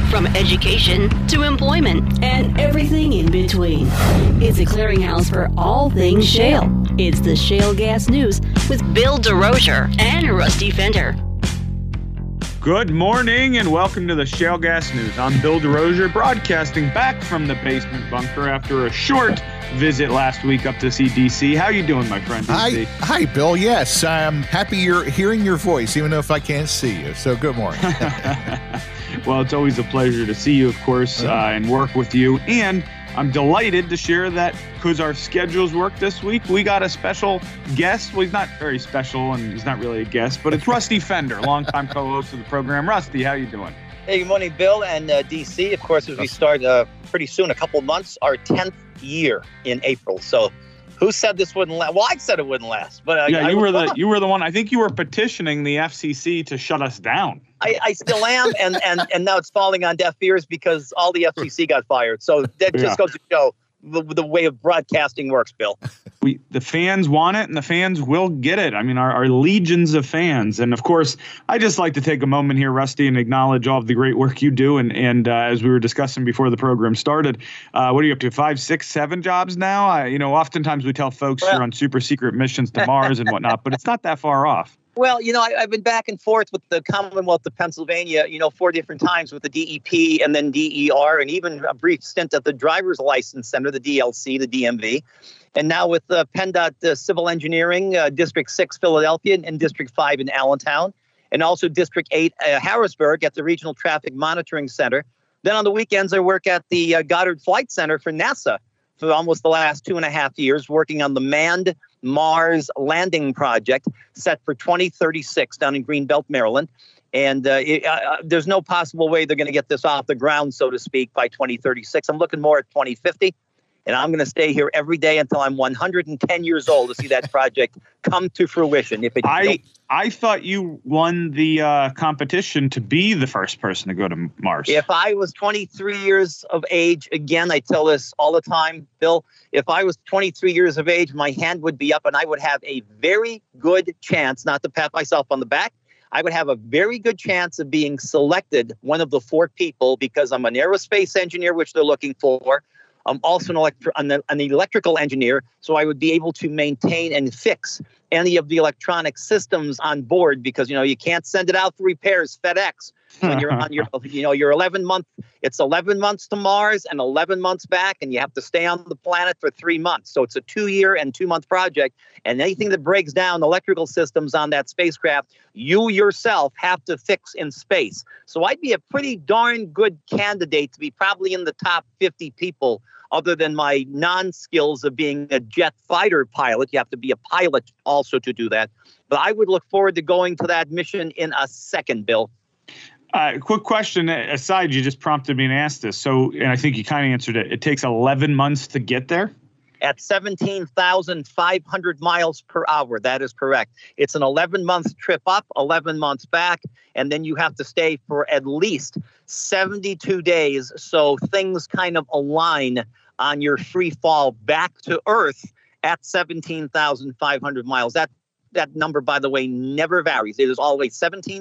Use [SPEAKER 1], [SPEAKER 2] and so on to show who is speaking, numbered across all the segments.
[SPEAKER 1] from education to employment and everything in between. It's a clearinghouse for all things shale. It's the Shale Gas News with Bill DeRosier and Rusty Fender.
[SPEAKER 2] Good morning and welcome to the Shale Gas News. I'm Bill DeRosier, broadcasting back from the basement bunker after a short visit last week up to see DC. How you doing, my friend, DC?
[SPEAKER 3] Hi, Bill. Yes, I'm happy you're hearing your voice, even though if I can't see you. So good morning.
[SPEAKER 2] Well, it's always a pleasure to see you, of course, and work with you. And I'm delighted to share that because our schedules work this week, we got a special guest. Well, he's not very special, and he's not really a guest, but it's Rusty Fender, longtime co-host of the program. Rusty, how you doing?
[SPEAKER 4] Hey, good morning, Bill and DC. Of course, as we start pretty soon, a couple months, our 10th year in April. So who said this wouldn't last? Well, I said it wouldn't last. But
[SPEAKER 2] you were the one. I think you were petitioning the FCC to shut us down.
[SPEAKER 4] I still am, and now it's falling on deaf ears because all the FCC got fired. So that just goes to show the way of broadcasting works, Bill.
[SPEAKER 2] The fans want it, and the fans will get it. I mean, our legions of fans. And, of course, I just like to take a moment here, Rusty, and acknowledge all of the great work you do. And as we were discussing before the program started, what are you up to, 5, 6, 7 jobs now? Oftentimes we tell folks you're on super secret missions to Mars and whatnot, but it's not that far off.
[SPEAKER 4] Well, I've been back and forth with the Commonwealth of Pennsylvania, 4 different times with the DEP and then DER, and even a brief stint at the Driver's License Center, the DLC, the DMV. And now with PennDOT Civil Engineering, District 6 Philadelphia and District 5 in Allentown, and also District 8 Harrisburg at the Regional Traffic Monitoring Center. Then on the weekends, I work at the Goddard Flight Center for NASA for almost the last 2.5 years, working on the manned Mars landing project set for 2036 down in Greenbelt, Maryland. And there's no possible way they're going to get this off the ground, so to speak, by 2036. I'm looking more at 2050. And I'm going to stay here every day until I'm 110 years old to see that project come to fruition.
[SPEAKER 2] I thought you won the competition to be the first person to go to Mars.
[SPEAKER 4] If I was 23 years of age, again, I tell this all the time, Bill, if I was 23 years of age, my hand would be up and I would have a very good chance, not to pat myself on the back, I would have a very good chance of being selected one of the 4 people because I'm an aerospace engineer, which they're looking for. I'm also an electrical engineer, so I would be able to maintain and fix any of the electronic systems on board because, you can't send it out for repairs, FedEx. When you're on your 11 month, it's 11 months to Mars and 11 months back, and you have to stay on the planet for 3 months. So it's a 2-year and 2-month project. And anything that breaks down electrical systems on that spacecraft, you yourself have to fix in space. So I'd be a pretty darn good candidate to be probably in the top 50 people, other than my non-skills of being a jet fighter pilot. You have to be a pilot also to do that. But I would look forward to going to that mission in a second, Bill.
[SPEAKER 2] Quick question aside, you just prompted me and asked this. So, and I think you kind of answered it. It takes 11 months to get there?
[SPEAKER 4] At 17,500 miles per hour. That is correct. It's an 11-month trip up, 11 months back, and then you have to stay for at least 72 days. So things kind of align on your free fall back to Earth at 17,500 miles. That number, by the way, never varies. It is always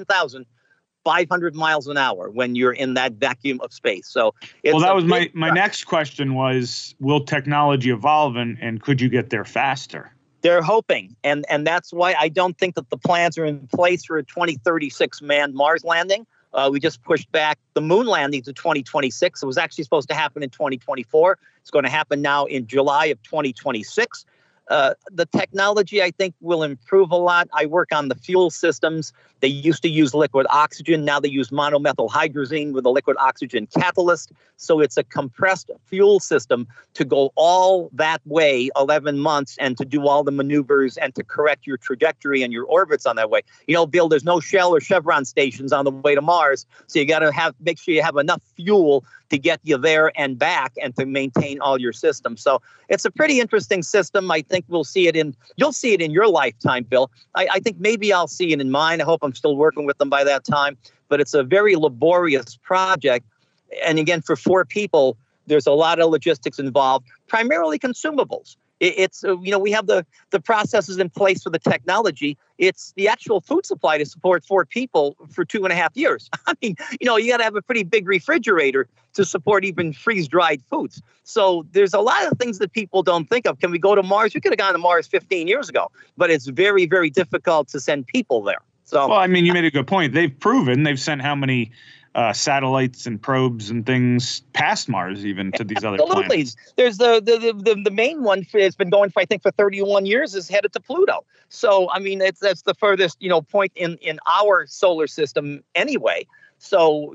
[SPEAKER 4] 17,500 miles an hour when you're in that vacuum of space. So
[SPEAKER 2] that was my next question was, will technology evolve and could you get there faster?
[SPEAKER 4] They're hoping. And that's why I don't think that the plans are in place for a 2036 manned Mars landing. We just pushed back the moon landing to 2026. It was actually supposed to happen in 2024. It's going to happen now in July of 2026. The technology, I think, will improve a lot. I work on the fuel systems. They used to use liquid oxygen. Now they use monomethyl hydrazine with a liquid oxygen catalyst. So it's a compressed fuel system to go all that way, 11 months, and to do all the maneuvers and to correct your trajectory and your orbits on that way. Bill, there's no Shell or Chevron stations on the way to Mars. So you got to make sure you have enough fuel to get you there and back and to maintain all your systems. So it's a pretty interesting system. I think you'll see it in your lifetime, Bill. I think maybe I'll see it in mine. I hope I'm still working with them by that time. But it's a very laborious project. And again, for 4 people, there's a lot of logistics involved, primarily consumables. It's we have the processes in place for the technology. It's the actual food supply to support 4 people for 2.5 years. I mean, you got to have a pretty big refrigerator to support even freeze-dried foods. So there's a lot of things that people don't think of. Can we go to Mars? We could have gone to Mars 15 years ago, but it's very, very difficult to send people there. So,
[SPEAKER 2] well, I mean, you made a good point. They've sent how many satellites and probes and things past Mars, even to these other planets.
[SPEAKER 4] There's the main one that's been going for, I think, for 31 years is headed to Pluto. So, I mean, that's the furthest, point in our solar system anyway. So,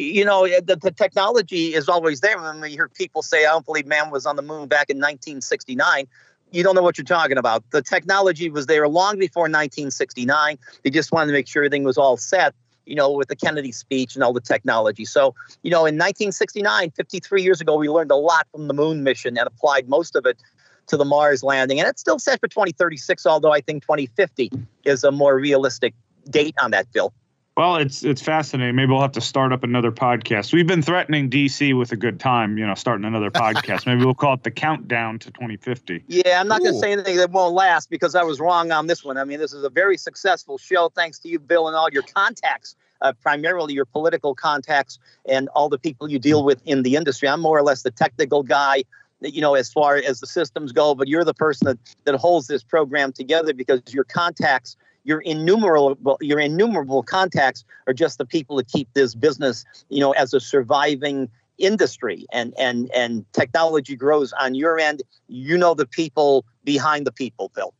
[SPEAKER 4] the technology is always there. When we hear people say, I don't believe man was on the moon back in 1969, you don't know what you're talking about. The technology was there long before 1969. They just wanted to make sure everything was all set, with the Kennedy speech and all the technology. So, in 1969, 53 years ago, we learned a lot from the moon mission and applied most of it to the Mars landing. And it's still set for 2036, although I think 2050 is a more realistic date on that, Bill.
[SPEAKER 2] Well, it's fascinating. Maybe we'll have to start up another podcast. We've been threatening DC with a good time, starting another podcast. Maybe we'll call it the countdown to 2050.
[SPEAKER 4] Yeah, I'm not going to say anything that won't last because I was wrong on this one. I mean, this is a very successful show thanks to you, Bill, and all your contacts, primarily your political contacts and all the people you deal with in the industry. I'm more or less the technical guy, as far as the systems go, but you're the person that holds this program together because your contacts, your innumerable contacts are just the people that keep this business, as a surviving industry, and technology grows on your end. The people behind the people, Bill.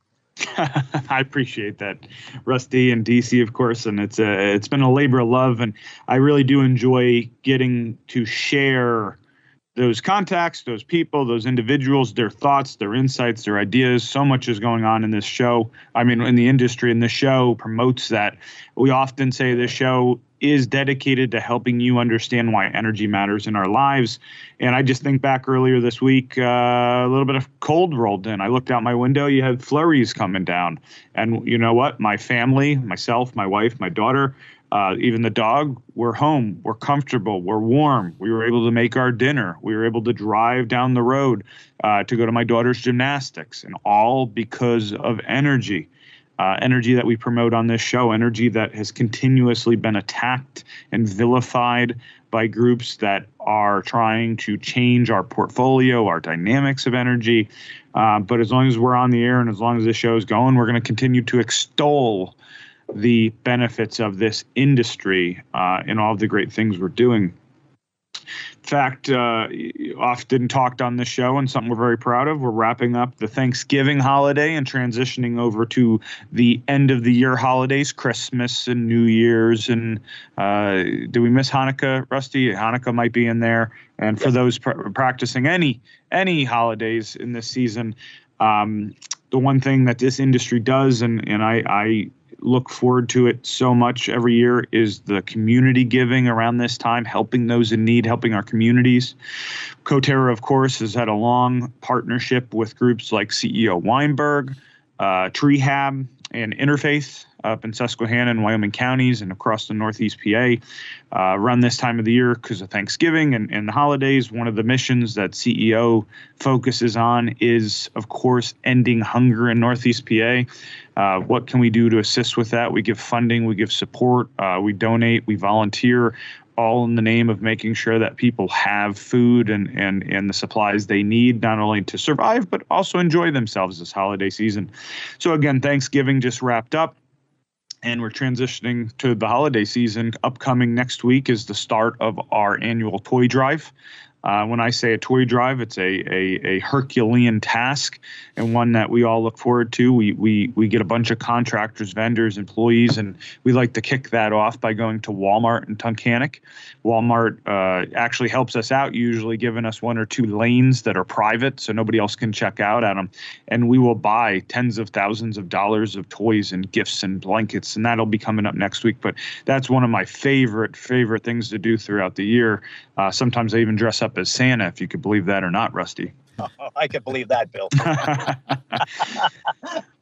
[SPEAKER 2] I appreciate that, Rusty, and DC, of course, and it's been a labor of love, and I really do enjoy getting to share those contacts, those people, those individuals, their thoughts, their insights, their ideas. So much is going on in this show. I mean, in the industry, and the show promotes that. We often say this show is dedicated to helping you understand why energy matters in our lives. And I just think back earlier this week, a little bit of cold rolled in. I looked out my window, you had flurries coming down. And you know what? My family, myself, my wife, my daughter, even the dog, we're home, we're comfortable, we're warm. We were able to make our dinner. We were able to drive down the road to go to my daughter's gymnastics, and all because of energy. Energy that we promote on this show, energy that has continuously been attacked and vilified by groups that are trying to change our portfolio, our dynamics of energy. But as long as we're on the air and as long as this show is going, we're going to continue to extol the benefits of this industry and all of the great things we're doing. In fact, often talked on this show, and something we're very proud of, we're wrapping up the Thanksgiving holiday and transitioning over to the end of the year holidays, Christmas and New Year's. And do we miss Hanukkah, Rusty? Hanukkah might be in there. And for those practicing any holidays in this season, the one thing that this industry does, and I look forward to it so much every year, is the community giving around this time, helping those in need, helping our communities. Coterra, of course, has had a long partnership with groups like CEO Weinberg, Treehab, and Interfaith up in Susquehanna and Wyoming counties and across the Northeast PA. Around this time of the year, because of Thanksgiving and the holidays, one of the missions that CEO focuses on is, of course, ending hunger in Northeast PA. What can we do to assist with that? We give funding, we give support, we donate, we volunteer, all in the name of making sure that people have food and the supplies they need, not only to survive, but also enjoy themselves this holiday season. So again, Thanksgiving just wrapped up, and we're transitioning to the holiday season. Upcoming next week is the start of our annual toy drive. When I say a toy drive, it's a Herculean task, and one that we all look forward to. We get a bunch of contractors, vendors, employees, and we like to kick that off by going to Walmart in Tunkhannock. Walmart actually helps us out, usually giving us 1 or 2 lanes that are private so nobody else can check out at them. And we will buy tens of thousands of dollars of toys and gifts and blankets, and that'll be coming up next week. But that's one of my favorite things to do throughout the year. Sometimes I even dress up as Santa, if you could believe that or not, Rusty.
[SPEAKER 4] I could believe that, Bill.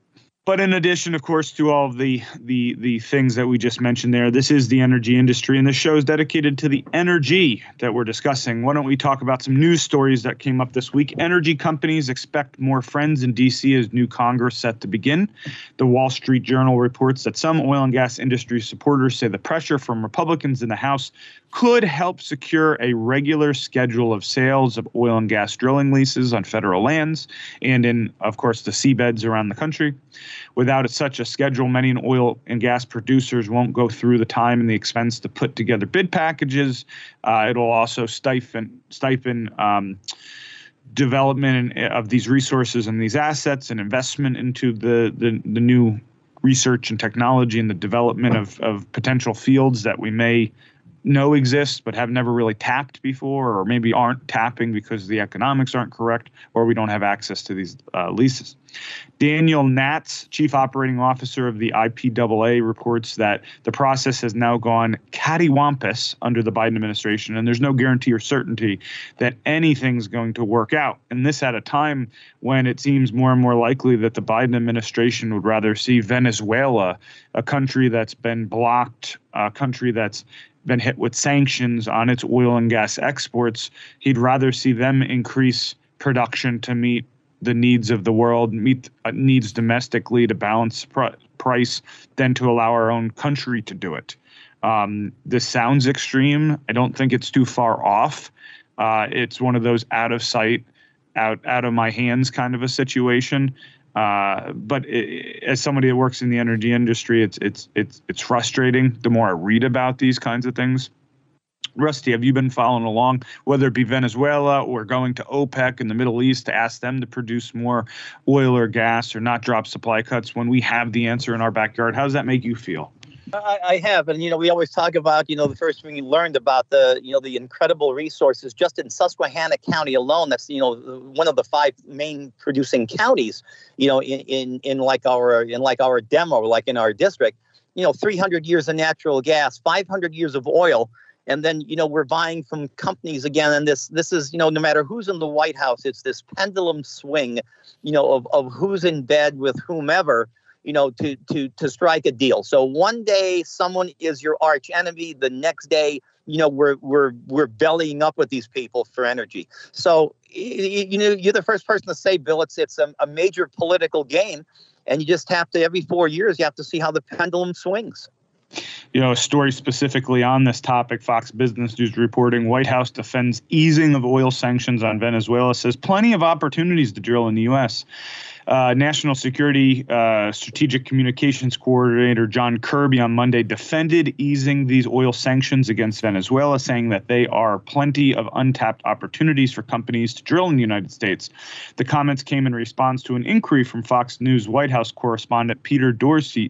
[SPEAKER 2] But in addition, of course, to all of the things that we just mentioned there, this is the energy industry, and this show is dedicated to the energy that we're discussing. Why don't we talk about some news stories that came up this week? Energy companies expect more friends in D.C. as new Congress set to begin. The Wall Street Journal reports that some oil and gas industry supporters say the pressure from Republicans in the House could help secure a regular schedule of sales of oil and gas drilling leases on federal lands and in, of course, the seabeds around the country. Without such a schedule, many oil and gas producers won't go through the time and the expense to put together bid packages. It'll also stifle development of these resources and these assets and investment into the new research and technology and the development of potential fields that we may know exist but have never really tapped before, or maybe aren't tapping because the economics aren't correct, or we don't have access to these leases. Daniel Natz, chief operating officer of the IPAA, reports that the process has now gone cattywampus under the Biden administration, and there's no guarantee or certainty that anything's going to work out. And this at a time when it seems more and more likely that the Biden administration would rather see Venezuela, a country that's been blocked, a country that's been hit with sanctions on its oil and gas exports. He'd rather see them increase production to meet the needs of the world, meet needs domestically to balance price, than to allow our own country to do it. This sounds extreme. I don't think it's too far off. It's one of those out of sight, out of my hands kind of a situation. But as somebody that works in the energy industry, it's frustrating the more I read about these kinds of things. Rusty, have you been following along, whether it be Venezuela or going to OPEC in the Middle East to ask them to produce more oil or gas or not drop supply cuts when we have the answer in our backyard? How does that make you feel?
[SPEAKER 4] I have. And, we always talk about, the first thing we learned about the incredible resources just in Susquehanna County alone. That's, one of the 5 main producing counties, in like our demo, like in our district, 300 years of natural gas, 500 years of oil. And then, we're buying from companies again. And this is, no matter who's in the White House, it's this pendulum swing, of who's in bed with whomever, to strike a deal. So one day someone is your arch enemy. The next day, we're bellying up with these people for energy. So, you're the first person to say, Bill, it's a major political game. And you just have to, every 4 years, you have to see how the pendulum swings.
[SPEAKER 2] A story specifically on this topic, Fox Business News reporting, White House defends easing of oil sanctions on Venezuela, says plenty of opportunities to drill in the U.S. National Security Strategic Communications Coordinator John Kirby on Monday defended easing these oil sanctions against Venezuela, saying that they are plenty of untapped opportunities for companies to drill in the United States. The comments came in response to an inquiry from Fox News White House correspondent Peter Dorsey,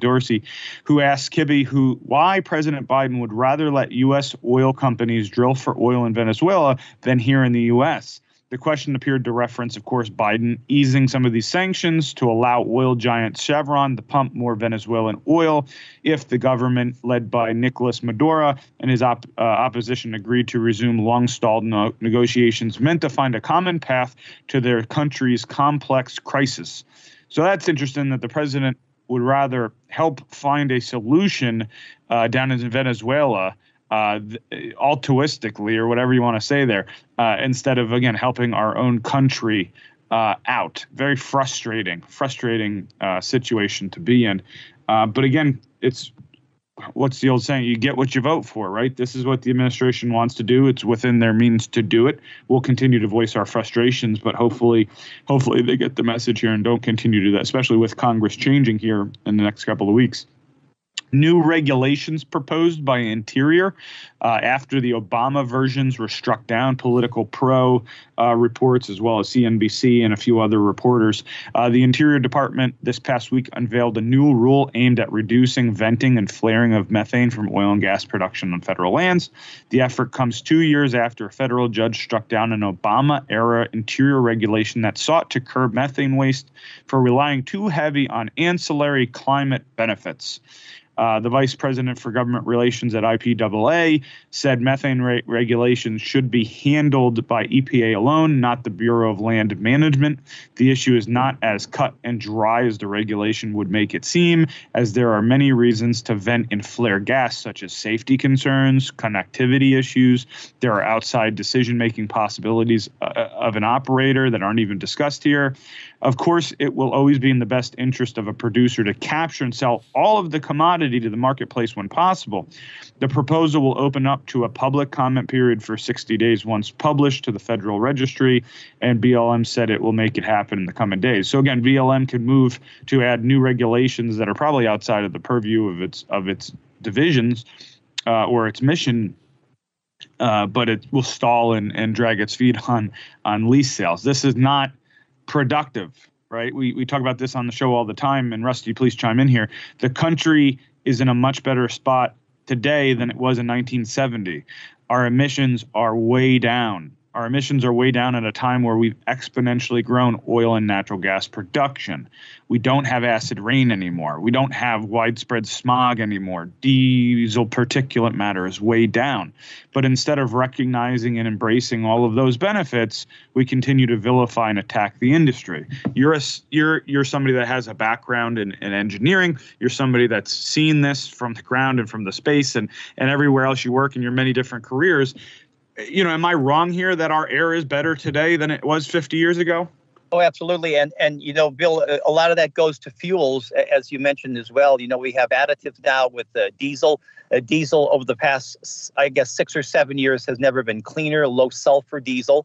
[SPEAKER 2] who asked Kibbe why President Biden would rather let U.S. oil companies drill for oil in Venezuela than here in the U.S. The question appeared to reference, of course, Biden easing some of these sanctions to allow oil giant Chevron to pump more Venezuelan oil if the government led by Nicolas Maduro and his opposition agreed to resume long-stalled negotiations meant to find a common path to their country's complex crisis. So that's interesting that the president would rather help find a solution down in Venezuela altruistically, or whatever you want to say there, instead of, again, helping our own country out. Very frustrating situation to be in. But again, what's the old saying? You get what you vote for, right? This is what the administration wants to do. It's within their means to do it. We'll continue to voice our frustrations, but hopefully they get the message here and don't continue to do that, especially with Congress changing here in the next couple of weeks. New regulations proposed by Interior after the Obama versions were struck down. Political Pro reports, as well as CNBC and a few other reporters. The Interior Department this past week unveiled a new rule aimed at reducing venting and flaring of methane from oil and gas production on federal lands. The effort comes 2 years after a federal judge struck down an Obama-era Interior regulation that sought to curb methane waste for relying too heavy on ancillary climate benefits. The vice president for government relations at IPAA said methane regulations should be handled by EPA alone, not the Bureau of Land Management. The issue is not as cut and dry as the regulation would make it seem, as there are many reasons to vent and flare gas, such as safety concerns, connectivity issues. There are outside decision-making possibilities of an operator that aren't even discussed here. Of course, it will always be in the best interest of a producer to capture and sell all of the commodity to the marketplace when possible. The proposal will open up to a public comment period for 60 days once published to the Federal Registry, and BLM said it will make it happen in the coming days. So again, BLM could move to add new regulations that are probably outside of the purview of its divisions or its mission, but it will stall and drag its feet on lease sales. This is not productive, right? We talk about this on the show all the time, and Rusty, please chime in here. The country is in a much better spot today than it was in 1970. Our emissions are way down. Our emissions are way down at a time where we've exponentially grown oil and natural gas production. We don't have acid rain anymore. We don't have widespread smog anymore. Diesel particulate matter is way down. But instead of recognizing and embracing all of those benefits, we continue to vilify and attack the industry. You're somebody that has a background in engineering. You're somebody that's seen this from the ground and from the space and everywhere else you work in your many different careers. You know, am I wrong here that our air is better today than it was 50 years ago?
[SPEAKER 4] Oh, absolutely. And you know, Bill, a lot of that goes to fuels, as you mentioned as well. You know, we have additives now with diesel. Diesel over the past, I guess, 6 or 7 years has never been cleaner, low sulfur diesel.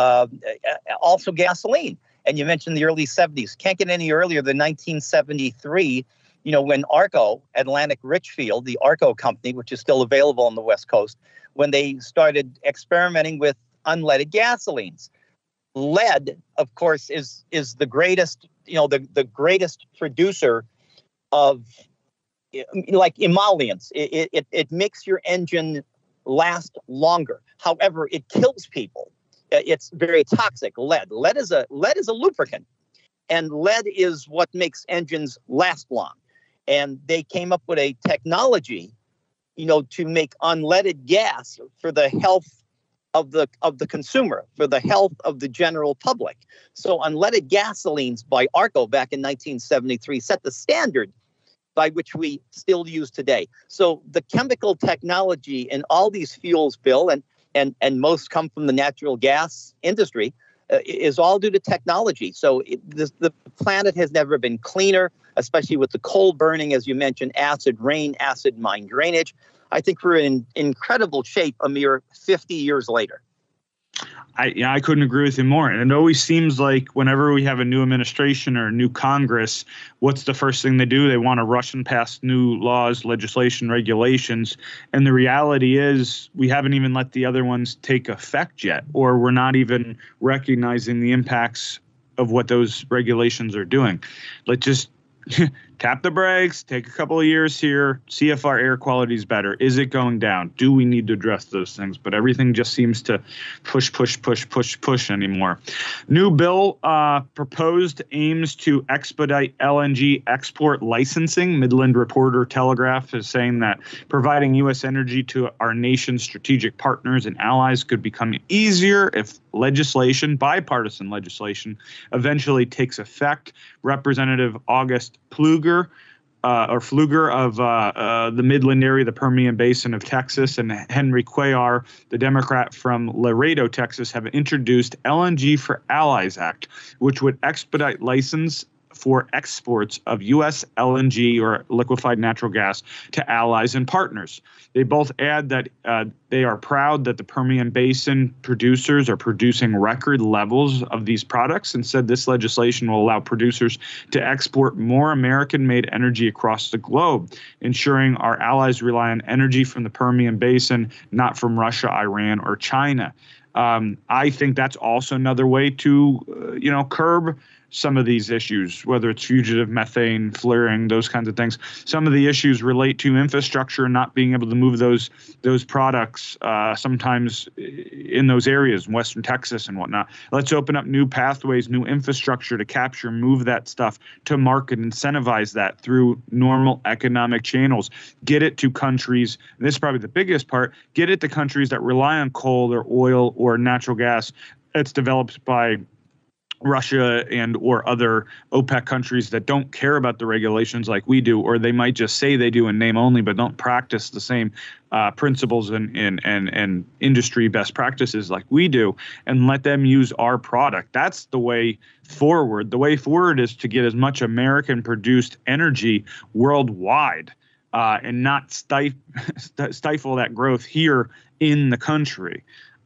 [SPEAKER 4] Also gasoline. And you mentioned the early 70s. Can't get any earlier than 1973, you know, when ARCO, Atlantic Richfield, the ARCO company, which is still available on the West Coast, when they started experimenting with unleaded gasolines. Lead, of course, is the greatest, you know, the greatest producer of like emollients. It makes your engine last longer. However, it kills people. It's very toxic. Lead is a lubricant, and lead is what makes engines last long. And they came up with a technology, you know, to make unleaded gas for the health of the consumer, for the health of the general public. So unleaded gasolines by ARCO back in 1973 set the standard by which we still use today. So the chemical technology in all these fuels, Bill, and most come from the natural gas industry, is all due to technology. So the planet has never been cleaner, especially with the coal burning, as you mentioned, acid rain, acid mine drainage. I think we're in incredible shape a mere 50 years later.
[SPEAKER 2] I couldn't agree with you more. And it always seems like whenever we have a new administration or a new Congress, what's the first thing they do? They want to rush and pass new laws, legislation, regulations. And the reality is we haven't even let the other ones take effect yet, or we're not even recognizing the impacts of what those regulations are doing. Let's just tap the brakes, take a couple of years here, see if our air quality is better. Is it going down? Do we need to address those things? But everything just seems to push anymore. New bill proposed aims to expedite LNG export licensing. Midland Reporter Telegraph is saying that providing U.S. energy to our nation's strategic partners and allies could become easier if bipartisan legislation, eventually takes effect. Representative August Pfluger of the Midland area, the Permian Basin of Texas, and Henry Cuellar, the Democrat from Laredo, Texas, have introduced LNG for Allies Act, which would expedite license for exports of U.S. LNG or liquefied natural gas to allies and partners. They both add that they are proud that the Permian Basin producers are producing record levels of these products, and said this legislation will allow producers to export more American-made energy across the globe, ensuring our allies rely on energy from the Permian Basin, not from Russia, Iran, or China. I think that's also another way to, curb some of these issues, whether it's fugitive methane, flaring, those kinds of things. Some of the issues relate to infrastructure, not being able to move those products sometimes in those areas, in Western Texas and whatnot. Let's open up new pathways, new infrastructure to capture, move that stuff to market, incentivize that through normal economic channels. Get it to countries, and this is probably the biggest part, get it to countries that rely on coal or oil or natural gas that's developed by Russia and or other OPEC countries that don't care about the regulations like we do, or they might just say they do in name only, but don't practice the same principles and industry best practices like we do, and let them use our product. That's the way forward. The way forward is to get as much American-produced energy worldwide and not stifle that growth here in the country.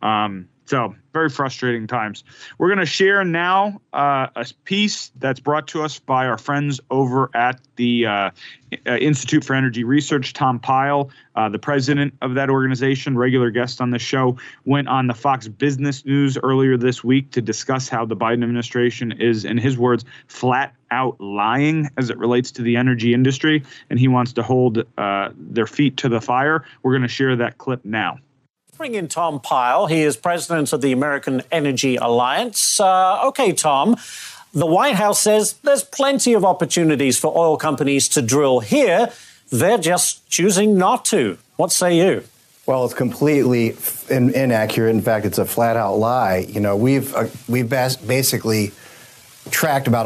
[SPEAKER 2] So very frustrating times. We're going to share now a piece that's brought to us by our friends over at the Institute for Energy Research. Tom Pyle, the president of that organization, regular guest on the show, went on the Fox Business News earlier this week to discuss how the Biden administration is, in his words, flat out lying as it relates to the energy industry, and he wants to hold their feet to the fire. We're going to share that clip now.
[SPEAKER 5] Bring in Tom Pyle. He is president of the American Energy Alliance. Okay, Tom, the White House says there's plenty of opportunities for oil companies to drill here. They're just choosing not to. What say you?
[SPEAKER 6] Well, it's completely inaccurate. In fact, it's a flat-out lie. You know, we've basically tracked about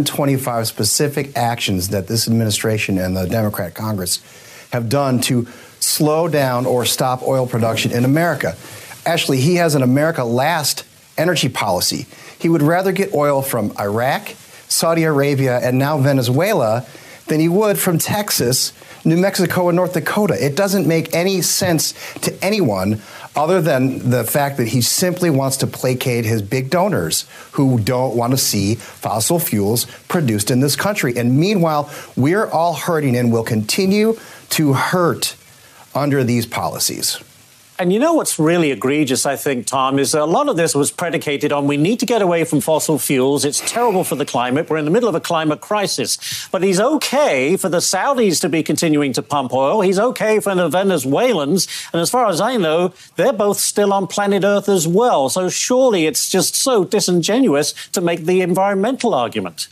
[SPEAKER 6] 125 specific actions that this administration and the Democrat Congress have done to slow down or stop oil production in America. Actually, he has an America Last energy policy. He would rather get oil from Iraq, Saudi Arabia, and now Venezuela than he would from Texas, New Mexico, and North Dakota. It doesn't make any sense to anyone other than the fact that he simply wants to placate his big donors who don't want to see fossil fuels produced in this country. And meanwhile, we're all hurting and will continue to hurt under these policies.
[SPEAKER 5] And you know what's really egregious, I think, Tom, is a lot of this was predicated on we need to get away from fossil fuels. It's terrible for the climate. We're in the middle of a climate crisis. But he's okay for the Saudis to be continuing to pump oil. He's okay for the Venezuelans. And as far as I know, they're both still on planet Earth as well. So surely it's just so disingenuous to make the environmental argument.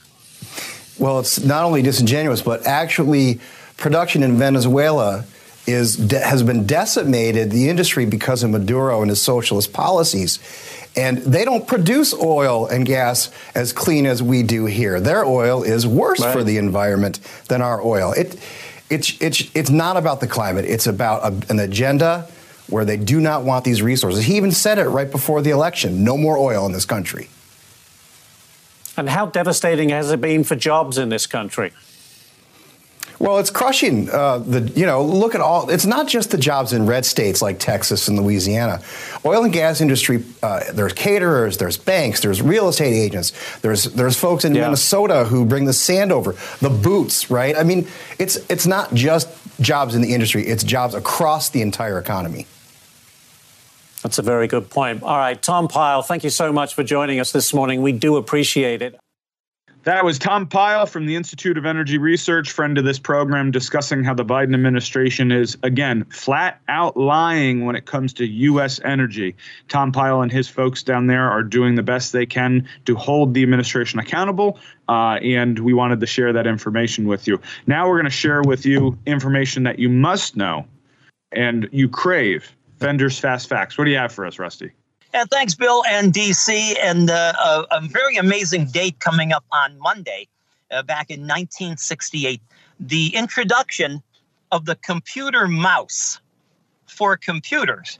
[SPEAKER 6] Well, it's not only disingenuous, but actually production in Venezuela has been decimated, the industry, because of Maduro and his socialist policies. And they don't produce oil and gas as clean as we do here. Their oil is worse for the environment than our oil. It's not about the climate. It's about an agenda where they do not want these resources. He even said it right before the election. No more oil in this country.
[SPEAKER 5] And how devastating has it been for jobs in this country?
[SPEAKER 6] Well, it's crushing. Look at all. It's not just the jobs in red states like Texas and Louisiana. Oil and gas industry. There's caterers. There's banks. There's real estate agents. There's folks in Minnesota who bring the sand over. The boots, right? I mean, it's not just jobs in the industry. It's jobs across the entire economy.
[SPEAKER 5] That's a very good point. All right, Tom Pyle, thank you so much for joining us this morning. We do appreciate it.
[SPEAKER 2] That was Tom Pyle from the Institute of Energy Research, friend of this program, discussing how the Biden administration is, again, flat out lying when it comes to U.S. energy. Tom Pyle and his folks down there are doing the best they can to hold the administration accountable, and we wanted to share that information with you. Now we're going to share with you information that you must know and you crave. Vendors Fast Facts. What do you have for us, Rusty?
[SPEAKER 4] And thanks, Bill and DC. And a very amazing date coming up on Monday, back in 1968, the introduction of the computer mouse for computers.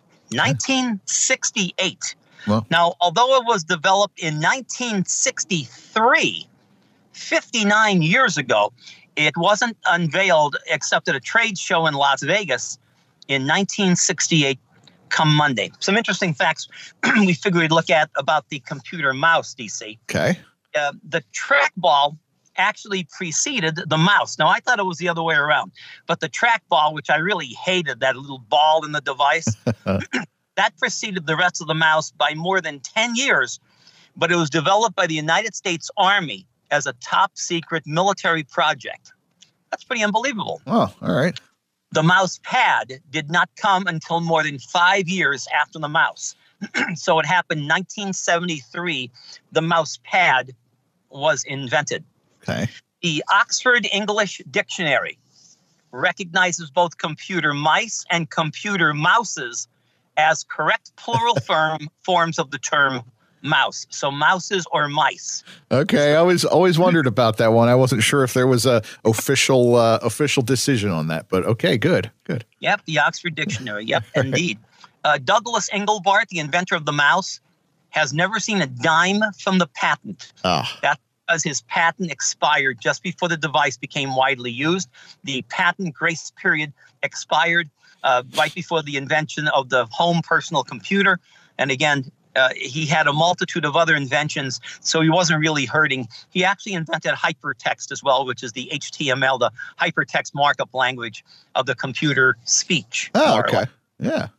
[SPEAKER 4] 1968. Well, now, although it was developed in 1963, 59 years ago, it wasn't unveiled except at a trade show in Las Vegas in 1968. Come Monday. Some interesting facts we figured we'd look at about the computer mouse, DC.
[SPEAKER 3] Okay.
[SPEAKER 4] The trackball actually preceded the mouse. Now, I thought it was the other way around. But the trackball, which I really hated, that little ball in the device, that preceded the rest of the mouse by more than 10 years but it was developed by the United States Army as a top secret military project. That's pretty unbelievable.
[SPEAKER 3] Oh, all right.
[SPEAKER 4] The mouse pad did not come until more than 5 years after the mouse. So it happened in 1973. The mouse pad was invented.
[SPEAKER 3] Okay.
[SPEAKER 4] The Oxford English Dictionary recognizes both computer mice and computer mouses as correct plural forms of the term mouse. So mouses or mice.
[SPEAKER 3] Okay, I always wondered about that one. I wasn't sure if there was a official decision on that, but okay, good.
[SPEAKER 4] Yep, the Oxford Dictionary. Yep, indeed. Douglas Engelbart, the inventor of the mouse, has never seen a dime from the patent. That's because his patent expired just before the device became widely used. The patent grace period expired right before the invention of the home personal computer. And again, he had a multitude of other inventions, so he wasn't really hurting. He actually invented hypertext as well, which is the HTML, the hypertext markup language of the computer speech.
[SPEAKER 3] Oh, okay. Yeah.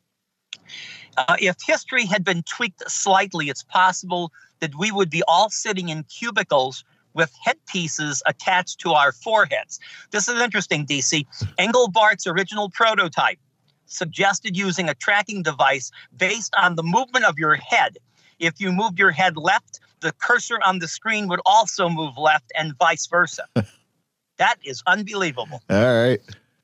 [SPEAKER 4] If history had been tweaked slightly, it's possible that we would be all sitting in cubicles with headpieces attached to our foreheads. This is interesting, DC. Engelbart's original prototype suggested using a tracking device based on the movement of your head. If you moved your head left, the cursor on the screen would also move left and vice versa. That is unbelievable.
[SPEAKER 3] All right.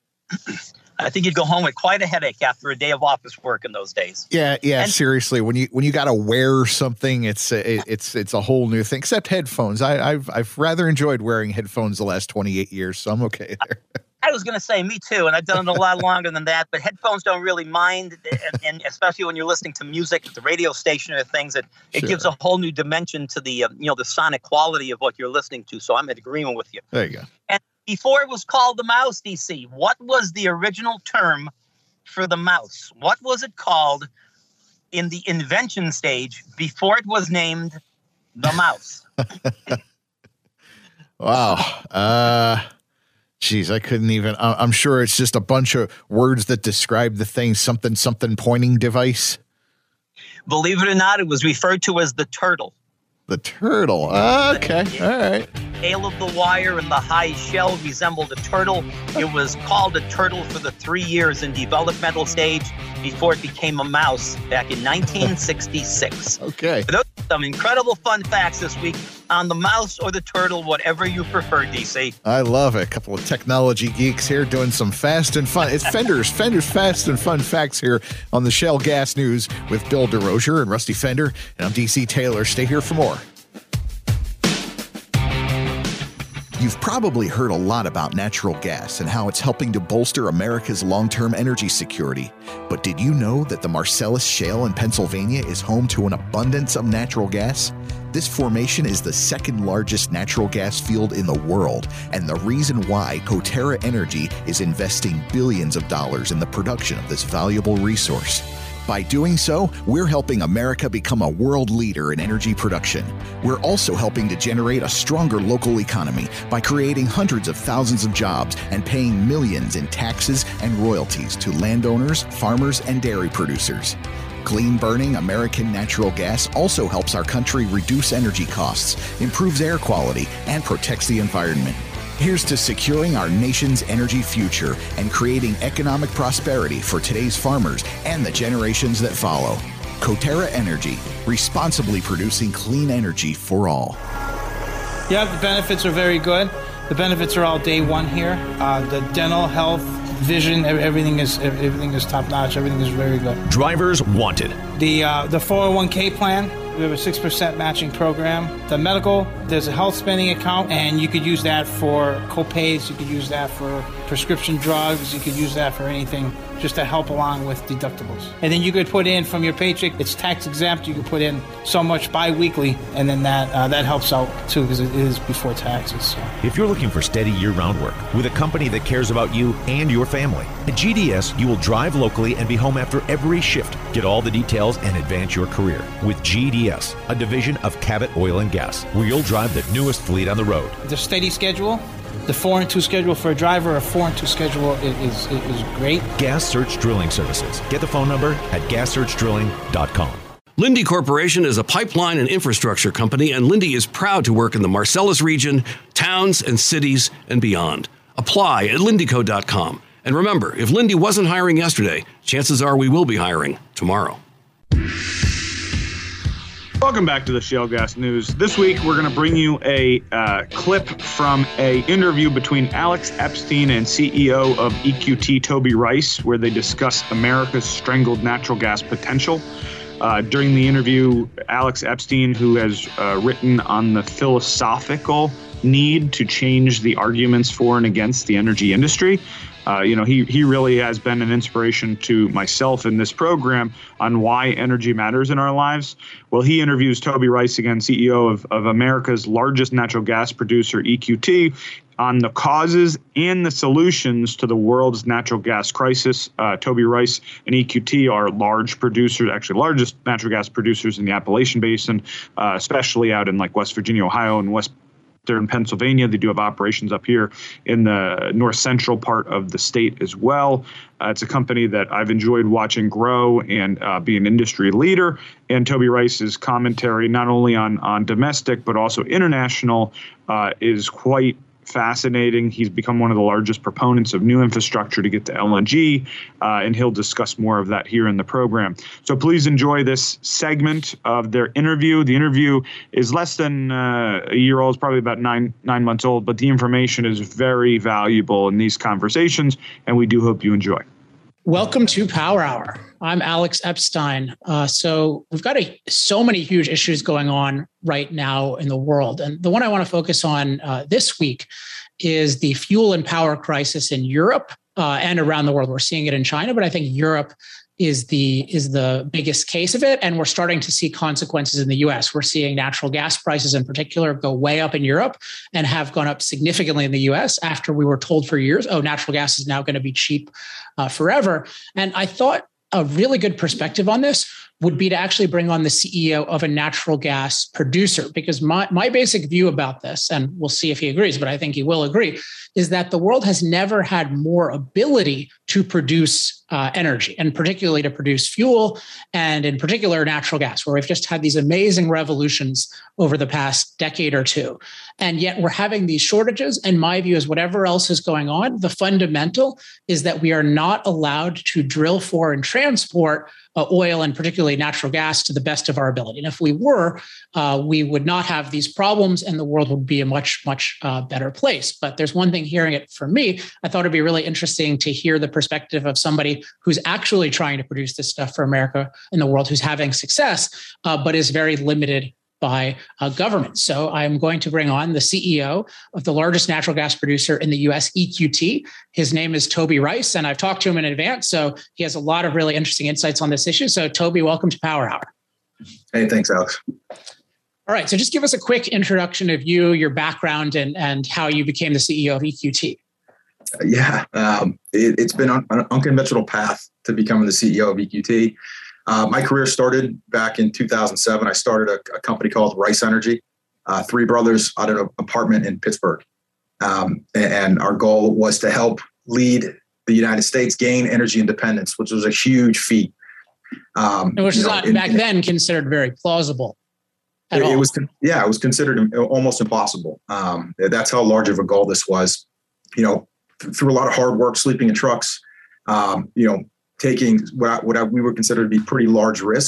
[SPEAKER 4] I think you'd go home with quite a headache after a day of office work in those days.
[SPEAKER 3] Yeah. And seriously, when you got to wear something, it's a whole new thing. Except headphones. I've rather enjoyed wearing headphones the last 28 years, so I'm okay there.
[SPEAKER 4] I was going to say me too, and I've done it a lot longer than that. But headphones don't really mind, and especially when you're listening to music at the radio station or things, it gives a whole new dimension to the the sonic quality of what you're listening to. So I'm in agreement with you.
[SPEAKER 3] There you go.
[SPEAKER 4] And before it was called the mouse, DC, what was the original term for the mouse? What was it called in the invention stage before it was named the mouse?
[SPEAKER 3] Wow. Geez, I couldn't even. I'm sure it's just a bunch of words that describe the thing. Something pointing device.
[SPEAKER 4] Believe it or not, it was referred to as the turtle.
[SPEAKER 3] The turtle. Okay. All right.
[SPEAKER 4] The tail of the wire and the high shell resembled a turtle. It was called a turtle for the 3 years in developmental stage before it became a mouse back in 1966.
[SPEAKER 3] Okay.
[SPEAKER 4] Those are some incredible fun facts this week on the mouse or the turtle, whatever you prefer, DC.
[SPEAKER 3] I love it. A couple of technology geeks here doing some fast and fun. It's Fender's fast and fun facts here on the Shale Gas News with Bill DeRozier and Rusty Fender. And I'm DC Taylor. Stay here for more. You've probably heard a lot about natural gas and how it's helping to bolster America's long-term energy security. But did you know that the Marcellus Shale in Pennsylvania is home to an abundance of natural gas? This formation is the second largest natural gas field in the world, and the reason why Coterra Energy is investing billions of dollars in the production of this valuable resource. By doing so, we're helping America become a world leader in energy production. We're also helping to generate a stronger local economy by creating hundreds of thousands of jobs and paying millions in taxes and royalties to landowners, farmers, and dairy producers. Clean-burning American natural gas also helps our country reduce energy costs, improves air quality, and protects the environment. Here's to securing our nation's energy future and creating economic prosperity for today's farmers and the generations that follow. Coterra Energy, responsibly producing clean energy for all.
[SPEAKER 7] Yeah, the benefits are very good. The benefits are all day one here. The dental, health, vision, everything is top notch. Everything is very good.
[SPEAKER 8] Drivers wanted.
[SPEAKER 7] The 401k plan. We have a 6% matching program. The medical, there's a health spending account, and you could use that for co-pays. You could use that for prescription drugs. You could use that for anything just to help along with deductibles. And then you could put in from your paycheck, it's tax exempt. You could put in so much bi-weekly, and then that helps out too because it is before taxes. So.
[SPEAKER 8] If you're looking for steady year-round work with a company that cares about you and your family, at GDS, you will drive locally and be home after every shift. Get all the details and advance your career with GDS, a division of Cabot Oil and Gas, where you'll drive the newest fleet on the road.
[SPEAKER 7] The steady schedule, the 4-2 schedule for a driver, a 4-2 schedule is great.
[SPEAKER 8] Gas Search Drilling Services. Get the phone number at gassearchdrilling.com.
[SPEAKER 9] Linde Corporation is a pipeline and infrastructure company, and Linde is proud to work in the Marcellus region, towns and cities, and beyond. Apply at lindeco.com. And remember, if Linde wasn't hiring yesterday, chances are we will be hiring tomorrow.
[SPEAKER 2] Welcome back to the Shale Gas News. This week, we're going to bring you a clip from an interview between Alex Epstein and CEO of EQT, Toby Rice, where they discuss America's strangled natural gas potential. During the interview, Alex Epstein, who has written on the philosophical need to change the arguments for and against the energy industry, he really has been an inspiration to myself in this program on why energy matters in our lives. Well, he interviews Toby Rice, again, CEO of America's largest natural gas producer, EQT, on the causes and the solutions to the world's natural gas crisis. Toby Rice and EQT are large producers, actually largest natural gas producers in the Appalachian Basin, especially out in like West Virginia, Ohio, and Western Pennsylvania. They do have operations up here in the north central part of the state as well. It's a company that I've enjoyed watching grow and be an industry leader. And Toby Rice's commentary, not only on domestic but also international, is quite fascinating. He's become one of the largest proponents of new infrastructure to get to LNG, and he'll discuss more of that here in the program. So please enjoy this segment of their interview. The interview is less than a year old. It's probably about nine months old, but the information is very valuable in these conversations, and we do hope you enjoy.
[SPEAKER 10] Welcome to Power Hour. I'm Alex Epstein. So we've got so many huge issues going on right now in the world. And the one I want to focus on this week is the fuel and power crisis in Europe and around the world. We're seeing it in China, but I think Europe is the biggest case of it. And we're starting to see consequences in the US. We're seeing natural gas prices in particular go way up in Europe and have gone up significantly in the US after we were told for years, oh, natural gas is now going to be cheap forever. And I thought a really good perspective on this would be to actually bring on the CEO of a natural gas producer, because my basic view about this, and we'll see if he agrees, but I think he will agree, is that the world has never had more ability to produce energy, and particularly to produce fuel, and in particular natural gas, where we've just had these amazing revolutions over the past decade or two. And yet we're having these shortages. And my view is whatever else is going on, the fundamental is that we are not allowed to drill for and transport oil and particularly natural gas to the best of our ability. And if we were, we would not have these problems and the world would be a much, much better place. But there's one thing hearing it from me, I thought it'd be really interesting to hear the perspective of somebody who's actually trying to produce this stuff for America and the world, who's having success, but is very limited by government. So I'm going to bring on the CEO of the largest natural gas producer in the US, EQT. His name is Toby Rice, and I've talked to him in advance, so he has a lot of really interesting insights on this issue. So Toby, welcome to Power Hour.
[SPEAKER 11] Hey, thanks, Alex.
[SPEAKER 10] All right, so just give us a quick introduction of you, your background, and how you became the CEO of EQT.
[SPEAKER 11] Yeah, it's been an unconventional path to becoming the CEO of EQT. My career started back in 2007. I started a company called Rice Energy, three brothers out of an apartment in Pittsburgh. And our goal was to help lead the United States gain energy independence, which was a huge feat.
[SPEAKER 10] Which is not back then considered very plausible.
[SPEAKER 11] It was considered almost impossible. That's how large of a goal this was. Through a lot of hard work, sleeping in trucks, taking what we would consider to be pretty large risk,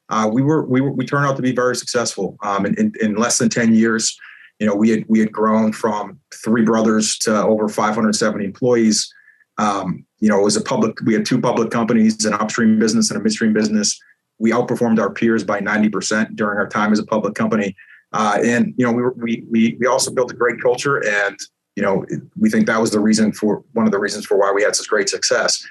[SPEAKER 11] we turned out to be very successul. In less than 10 years, we had grown from three brothers to over 570 employees. It was we had two public companies, an upstream business and a midstream business. We outperformed our peers by 90% during our time as a public company. We also built a great culture, and we think that was one of the reasons for why we had such great success.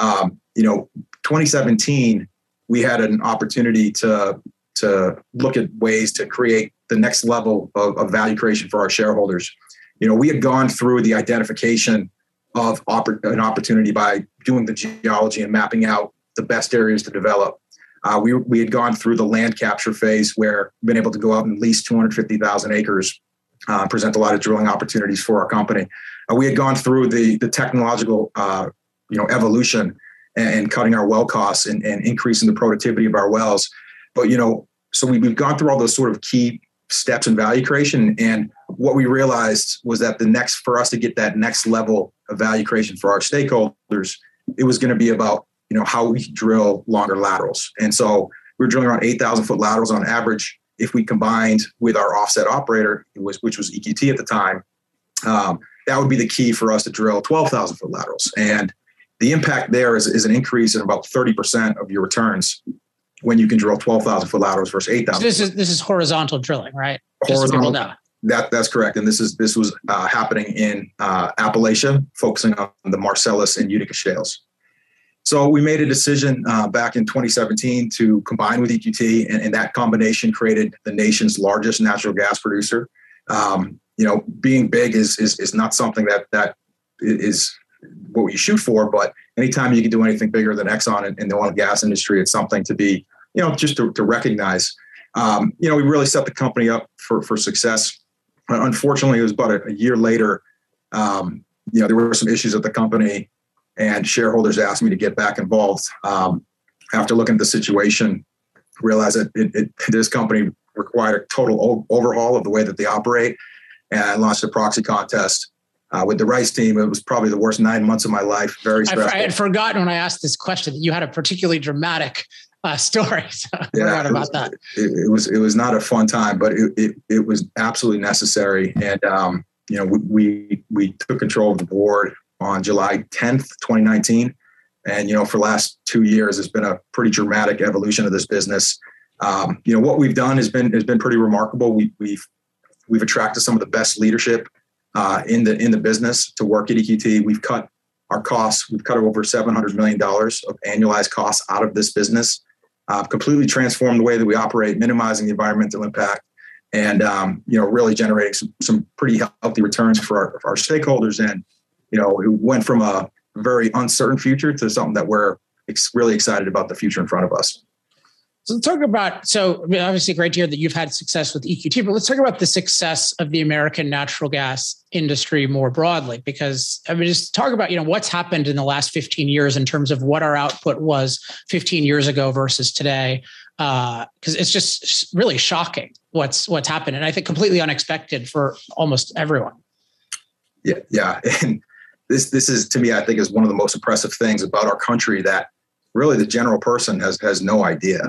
[SPEAKER 11] 2017, we had an opportunity to look at ways to create the next level of value creation for our shareholders. We had gone through the identification of an opportunity by doing the geology and mapping out the best areas to develop. We had gone through the land capture phase, where we've been able to go out and lease 250,000 acres, present a lot of drilling opportunities for our company. We had gone through the technological evolution and cutting our well costs and increasing the productivity of our wells. But, so we've gone through all those sort of key steps in value creation. And what we realized was that for us to get that next level of value creation for our stakeholders, it was going to be about, how we drill longer laterals. And so we were drilling around 8,000 foot laterals on average. If we combined with our offset operator, which was EQT at the time, that would be the key for us to drill 12,000 foot laterals. And the impact there is an increase in about 30% of your returns when you can drill 12,000 foot laterals versus 8,000.
[SPEAKER 10] So this is horizontal drilling, right?
[SPEAKER 11] Horizontal. That's correct. And this was happening in Appalachia, focusing on the Marcellus and Utica shales. So we made a decision back in 2017 to combine with EQT, and that combination created the nation's largest natural gas producer. Being big is not something that is what we shoot for, but anytime you can do anything bigger than Exxon in the oil and gas industry, it's something to be, just to recognize. We really set the company up for success. Unfortunately, it was about a year later, there were some issues at the company, and shareholders asked me to get back involved. After looking at the situation, realized that this company required a total overhaul of the way that they operate, and I launched a proxy contest with the Rice team. It was probably the worst 9 months of my life. Very stressful.
[SPEAKER 10] I had forgotten when I asked this question that you had a particularly dramatic story. So I forgot about that.
[SPEAKER 11] It was not a fun time, but it was absolutely necessary. And we took control of the board on July 10th, 2019. And, for the last 2 years, it's been a pretty dramatic evolution of this business. What we've done has been pretty remarkable. We've attracted some of the best leadership in the business to work at EQT. We've cut our costs. We've cut over $700 million of annualized costs out of this business, completely transformed the way that we operate, minimizing the environmental impact, and really generating some pretty healthy returns for our stakeholders. And it went from a very uncertain future to something that we're really excited about the future in front of us.
[SPEAKER 10] So let's talk about, obviously great to hear that you've had success with EQT, but let's talk about the success of the American natural gas industry more broadly, because just talk about, what's happened in the last 15 years in terms of what our output was 15 years ago versus today. Because it's just really shocking what's happened. And I think completely unexpected for almost everyone.
[SPEAKER 11] Yeah. And this is, to me, I think is one of the most impressive things about our country that really the general person has no idea.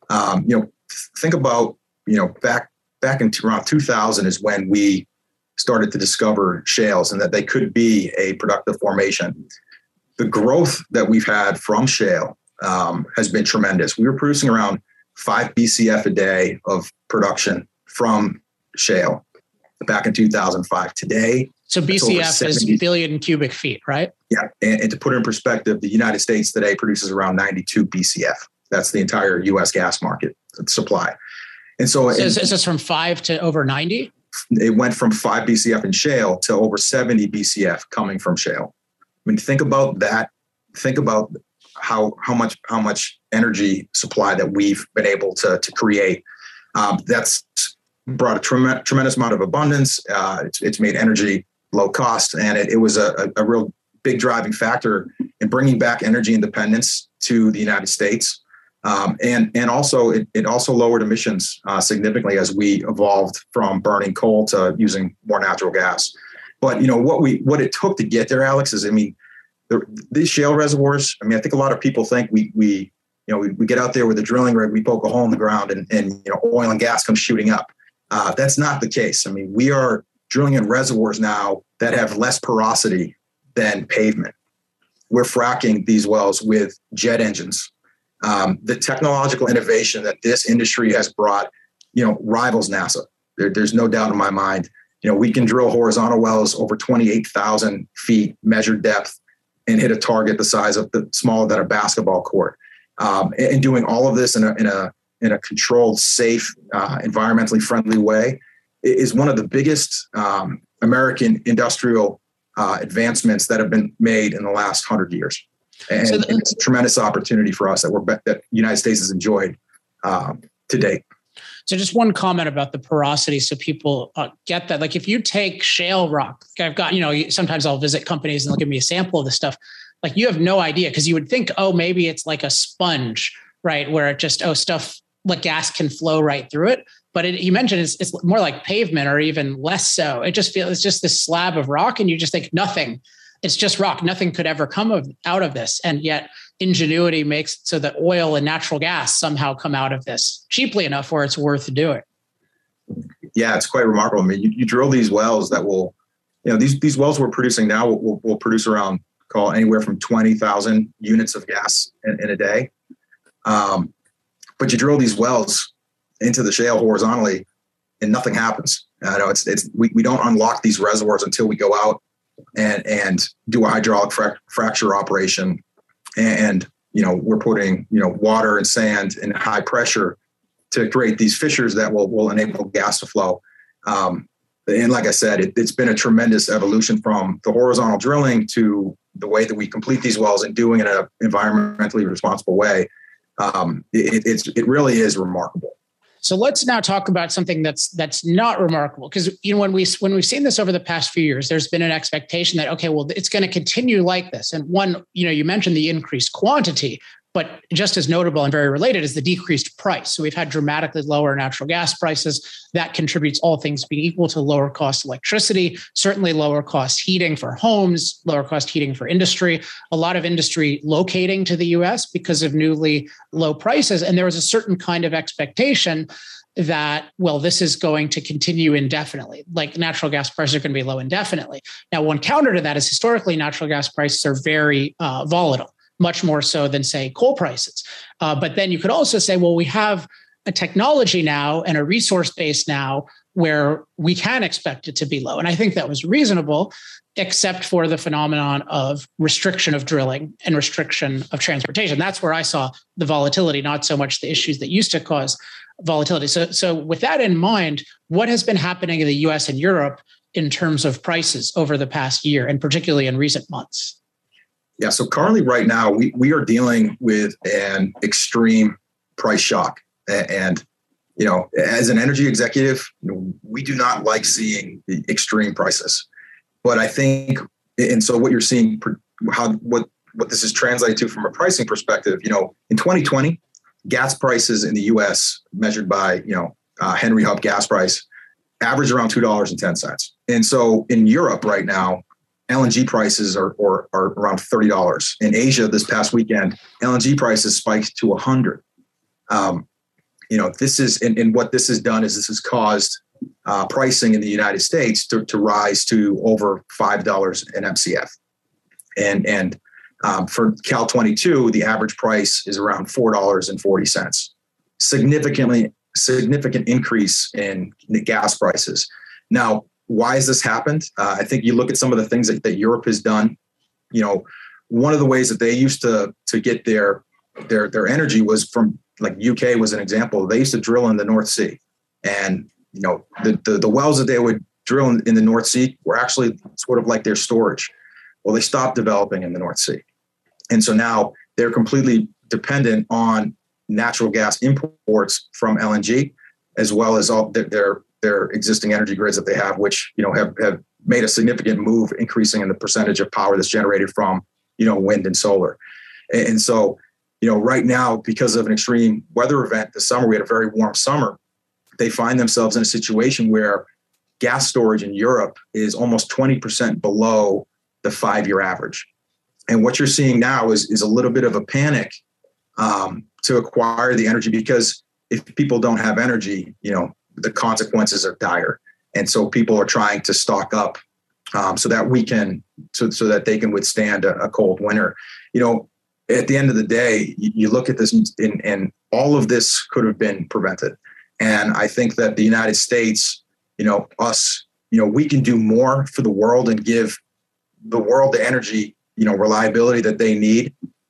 [SPEAKER 11] Think about, back in around 2000 is when we started to discover shales and that they could be a productive formation. The growth that we've had from shale has been tremendous. We were producing around 5 BCF a day of production from shale back in 2005. Today,
[SPEAKER 10] so BCF is billion cubic feet, right?
[SPEAKER 11] Yeah. And to put it in perspective, the United States today produces around 92 BCF. That's the entire U.S. gas market supply. And so
[SPEAKER 10] is this from 5 to over 90?
[SPEAKER 11] It went from 5 BCF in shale to over 70 BCF coming from shale. I mean, think about that. Think about how much energy supply that we've been able to create. That's brought a tremendous amount of abundance. It's made energy low cost, and it was a real big driving factor in bringing back energy independence to the United States. And also it also lowered emissions significantly as we evolved from burning coal to using more natural gas. But what it took to get there, Alex, is these shale reservoirs. I think a lot of people think we get out there with a drilling rig, we poke a hole in the ground, and oil and gas comes shooting up. That's not the case. We are drilling in reservoirs now that have less porosity than pavement. We're fracking these wells with jet engines. The technological innovation that this industry has brought, rivals NASA. There's no doubt in my mind. We can drill horizontal wells over 28,000 feet measured depth and hit a target the size of smaller than a basketball court. And doing all of this in a controlled, safe, environmentally friendly way is one of the biggest American industrial advancements that have been made in the last 100 years. And it's a tremendous opportunity for us that the United States has enjoyed to date.
[SPEAKER 10] So just one comment about the porosity so people get that. Like if you take shale rock, I've got, sometimes I'll visit companies and they'll give me a sample of this stuff. Like you have no idea because you would think, maybe it's like a sponge, right? Where it just, stuff like gas can flow right through it. But you mentioned it's more like pavement or even less so. It just feels, it's just this slab of rock and you just think nothing. It's just rock. Nothing could ever come out of this. And yet ingenuity makes it so that oil and natural gas somehow come out of this cheaply enough where it's worth doing.
[SPEAKER 11] Yeah, it's quite remarkable. I mean, you drill these wells that will, these wells we're producing now will produce around, call it anywhere from 20,000 units of gas in a day. But you drill these wells into the shale horizontally and nothing happens. We don't unlock these reservoirs until we go out and do a hydraulic fracture operation. And, we're putting, water and sand and high pressure to create these fissures that will enable gas to flow. And like I said, it's been a tremendous evolution from the horizontal drilling to the way that we complete these wells and doing it in an environmentally responsible way. It really is remarkable.
[SPEAKER 10] So let's now talk about something that's not remarkable, because when we've seen this over the past few years, there's been an expectation that, okay, well, it's going to continue like this. And you mentioned the increased quantity, but just as notable and very related is the decreased price. So we've had dramatically lower natural gas prices. That contributes, all things being equal, to lower cost electricity, certainly lower cost heating for homes, lower cost heating for industry, a lot of industry locating to the US because of newly low prices. And there was a certain kind of expectation that, well, this is going to continue indefinitely, like natural gas prices are going to be low indefinitely. Now, one counter to that is historically natural gas prices are very volatile, much more so than, say, coal prices. But then you could also say, well, we have a technology now and a resource base now where we can expect it to be low. And I think that was reasonable, except for the phenomenon of restriction of drilling and restriction of transportation. That's where I saw the volatility, not so much the issues that used to cause volatility. So with that in mind, what has been happening in the US and Europe in terms of prices over the past year, and particularly in recent months?
[SPEAKER 11] Yeah, so currently right now, we are dealing with an extreme price shock. And, as an energy executive, we do not like seeing the extreme prices. But I think, and so what you're seeing, what this is translated to from a pricing perspective, in 2020, gas prices in the US measured by, Henry Hub gas price averaged around $2.10. And so in Europe right now, LNG prices are around $30. In Asia this past weekend, LNG prices spiked to $100. This is, and what this has done is this has caused pricing in the United States to rise to over $5 an MCF. And for Cal 22, the average price is around $4.40. Significant increase in the gas prices. Now, why has this happened? I think you look at some of the things that Europe has done. One of the ways that they used to get their energy was from, like, UK was an example. They used to drill in the North Sea, and the wells that they would drill in the North Sea were actually sort of like their storage. Well, they stopped developing in the North Sea, and so now they're completely dependent on natural gas imports from LNG, as well as all their existing energy grids that they have, which, have made a significant move, increasing in the percentage of power that's generated from, wind and solar. And so, right now, because of an extreme weather event this summer, we had a very warm summer. They find themselves in a situation where gas storage in Europe is almost 20% below the 5-year average. And what you're seeing now is a little bit of a panic to acquire the energy, because if people don't have energy, the consequences are dire. And so people are trying to stock up so that they can withstand a cold winter. At the end of the day, you look at this and all of this could have been prevented. And I think that the United States, we can do more for the world and give the world the energy, reliability that they need.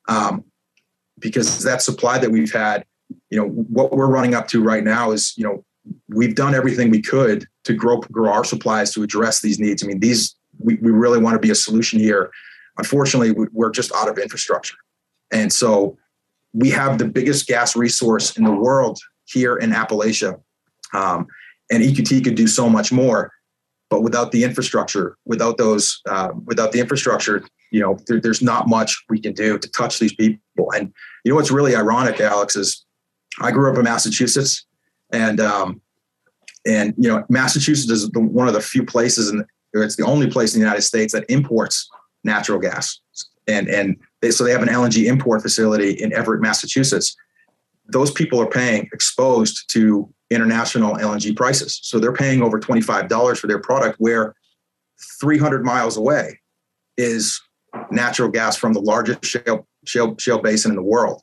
[SPEAKER 11] Because that supply that we've had, what we're running up to right now is, we've done everything we could to grow our supplies to address these needs. I mean, we really want to be a solution here. Unfortunately, we're just out of infrastructure. And so we have the biggest gas resource in the world here in Appalachia. And EQT could do so much more, but without the infrastructure, there's not much we can do to touch these people. And what's really ironic, Alex, is I grew up in Massachusetts, and Massachusetts is one of the few places, and it's the only place in the United States that imports natural gas. And they have an LNG import facility in Everett, Massachusetts. Those people are paying exposed to international LNG prices. So they're paying over $25 for their product, where 300 miles away is natural gas from the largest shale basin in the world.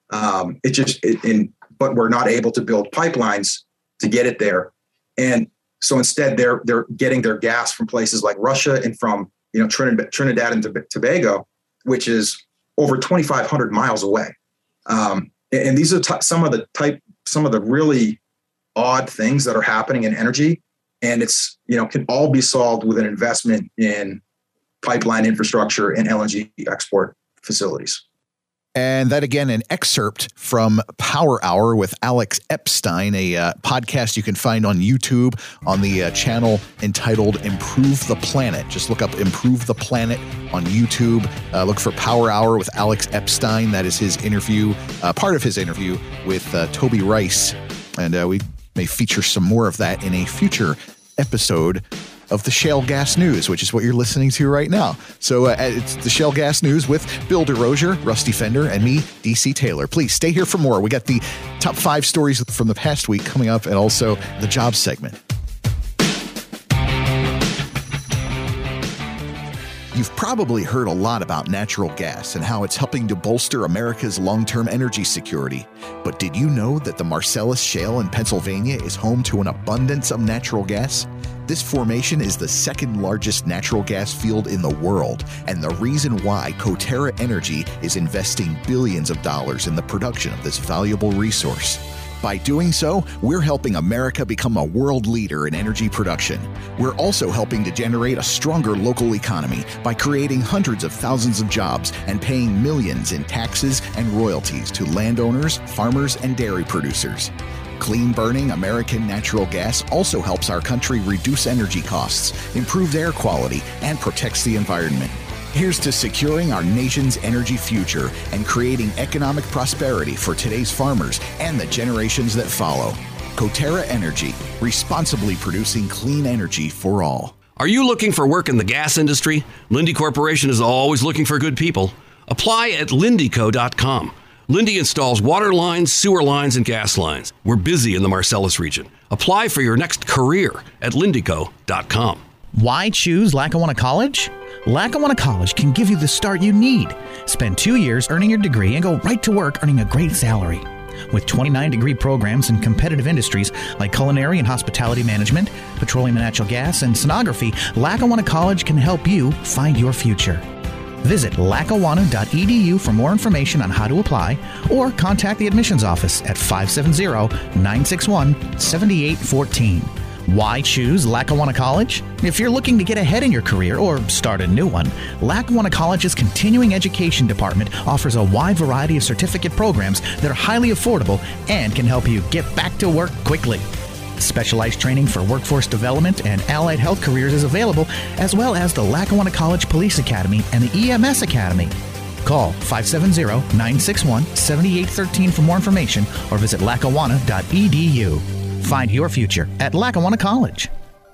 [SPEAKER 11] But we're not able to build pipelines to get it there. And so instead they're getting their gas from places like Russia and from, Trinidad and Tobago, which is over 2,500 miles away. And these are some of the really odd things that are happening in energy. And it's, can all be solved with an investment in pipeline infrastructure and LNG export facilities.
[SPEAKER 3] And that, again, an excerpt from Power Hour with Alex Epstein, a podcast you can find on YouTube on the channel entitled Improve the Planet. Just look up Improve the Planet on YouTube. Look for Power Hour with Alex Epstein. That is his interview, part of his interview with Toby Rice. And we may feature some more of that in a future episode of the Shale Gas News, which is what you're listening to right now. So it's the Shale Gas News with Bill DeRosier, Rusty Fender, and me, DC Taylor. Please stay here for more. We got the top 5 stories from the past week coming up, and also the job segment. You've probably heard a lot about natural gas and how it's helping to bolster America's long-term energy security. But did you know that the Marcellus Shale in Pennsylvania is home to an abundance of natural gas? This formation is the second largest natural gas field in the world, and the reason why Coterra Energy is investing billions of dollars in the production of this valuable resource. By doing so, we're helping America become a world leader in energy production. We're also helping to generate a stronger local economy by creating hundreds of thousands of jobs and paying millions in taxes and royalties to landowners, farmers, and dairy producers. Clean-burning American natural gas also helps our country reduce energy costs, improves air quality, and protects the environment. Here's to securing our nation's energy future and creating economic prosperity for today's farmers and the generations that follow. Coterra Energy, responsibly producing clean energy for all.
[SPEAKER 9] Are you looking for work in the gas industry? Linde Corporation is always looking for good people. Apply at lindeco.com. Linde installs water lines, sewer lines, and gas lines. We're busy in the Marcellus region. Apply for your next career at lindeco.com.
[SPEAKER 12] Why choose Lackawanna College? Lackawanna College can give you the start you need. Spend 2 years earning your degree and go right to work earning a great salary. With 29 degree programs in competitive industries like culinary and hospitality management, petroleum and natural gas, and sonography, Lackawanna College can help you find your future. Visit lackawanna.edu for more information on how to apply, or contact the admissions office at 570-961-7814. Why choose Lackawanna College? If you're looking to get ahead in your career or start a new one, Lackawanna College's continuing education department offers a wide variety of certificate programs that are highly affordable and can help you get back to work quickly. Specialized training for workforce development and allied health careers is available, as well as the Lackawanna College Police Academy and the EMS Academy. Call 570-961-7813 for more information, or visit lackawanna.edu. Find your future at Lackawanna College.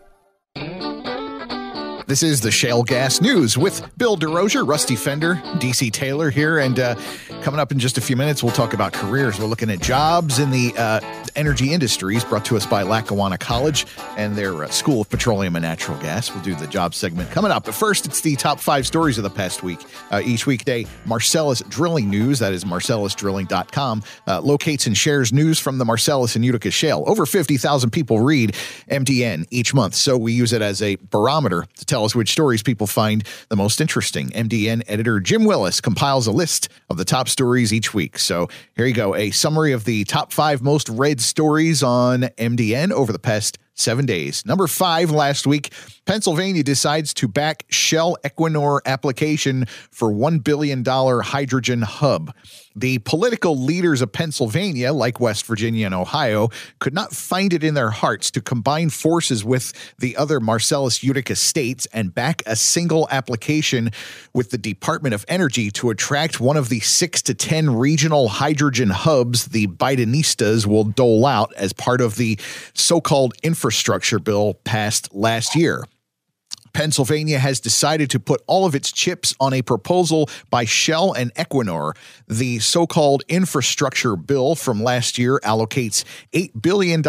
[SPEAKER 3] This is the Shale Gas News with Bill DeRosier, Rusty Fender, DC Taylor here. And coming up in just a few minutes, we'll talk about careers. We're looking at jobs in the energy industries, brought to us by Lackawanna College and their School of Petroleum and Natural Gas. We'll do the job segment coming up. But first, it's the top 5 stories of the past week. Each weekday, Marcellus Drilling News, that is marcellusdrilling.com, locates and shares news from the Marcellus and Utica Shale. Over 50,000 people read MDN each month, so we use it as a barometer to tell us which stories people find the most interesting. MDN editor Jim Willis compiles a list of the top stories each week. So here you go, a summary of the top 5 most read stories on MDN over the past 7 days. Number 5 last week, Pennsylvania decides to back Shell Equinor application for $1 billion hydrogen hub. The political leaders of Pennsylvania, like West Virginia and Ohio, could not find it in their hearts to combine forces with the other Marcellus Utica states and back a single application with the Department of Energy to attract one of the 6 to 10 regional hydrogen hubs the Bidenistas will dole out as part of the so-called infrastructure bill passed last year. Pennsylvania has decided to put all of its chips on a proposal by Shell and Equinor. The so-called infrastructure bill from last year allocates $8 billion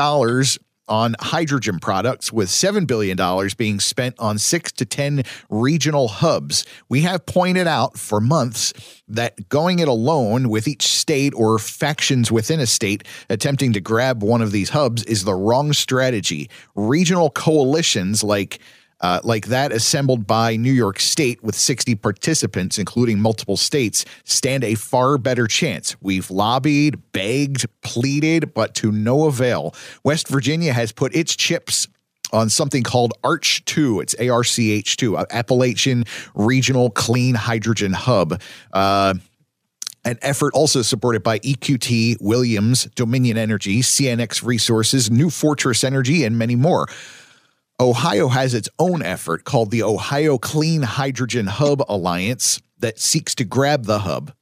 [SPEAKER 3] on hydrogen products, with $7 billion being spent on 6 to 10 regional hubs. We have pointed out for months that going it alone with each state or factions within a state attempting to grab one of these hubs is the wrong strategy. Regional coalitions like that assembled by New York State with 60 participants, including multiple states, stand a far better chance. We've lobbied, begged, pleaded, but to no avail. West Virginia has put its chips on something called ARCH2. It's ARCH2, Appalachian Regional Clean Hydrogen Hub. An effort also supported by EQT, Williams, Dominion Energy, CNX Resources, New Fortress Energy, and many more. Ohio has its own effort called the Ohio Clean Hydrogen Hub Alliance that seeks to grab the hub.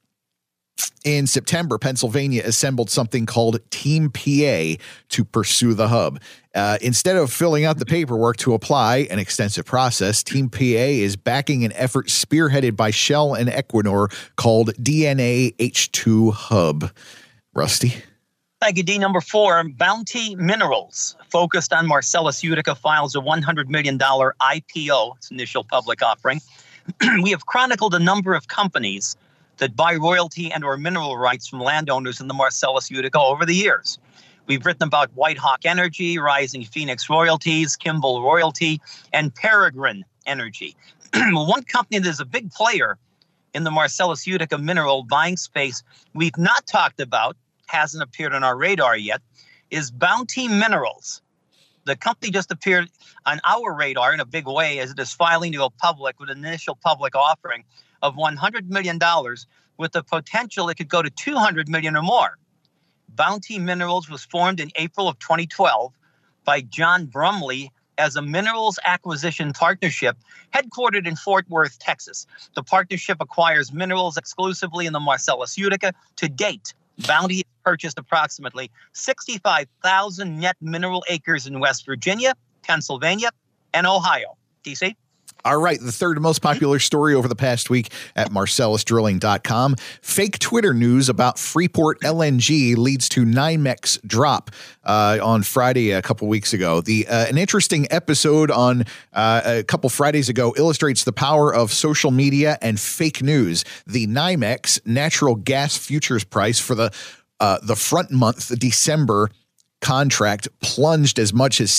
[SPEAKER 3] In September, Pennsylvania assembled something called Team PA to pursue the hub. Instead of filling out the paperwork to apply, an extensive process, Team PA is backing an effort spearheaded by Shell and Equinor called DNA H2 Hub. Rusty?
[SPEAKER 4] Thank you, D. Number 4, Bounty Minerals, focused on Marcellus Utica, files a $100 million IPO, its initial public offering. We have chronicled a number of companies that buy royalty and or mineral rights from landowners in the Marcellus Utica over the years. We've written about White Hawk Energy, Rising Phoenix Royalties, Kimball Royalty, and Peregrine Energy. One company that is a big player in the Marcellus Utica mineral buying space we've not talked about, hasn't appeared on our radar yet, is Bounty Minerals. The company just appeared on our radar in a big way as it is filing to go public with an initial public offering of $100 million with the potential it could go to $200 million or more. Bounty Minerals was formed in April of 2012 by John Brumley as a minerals acquisition partnership headquartered in Fort Worth, Texas. The partnership acquires minerals exclusively in the Marcellus Utica. To date, Bounty has purchased approximately 65,000 net mineral acres in West Virginia, Pennsylvania, and Ohio. DC?
[SPEAKER 3] All right, the third most popular story over the past week at MarcellusDrilling.com. Fake Twitter news about Freeport LNG leads to NYMEX drop on Friday a couple weeks ago. An interesting episode on a couple Fridays ago illustrates the power of social media and fake news. The NYMEX natural gas futures price for the front month, December contract, plunged as much as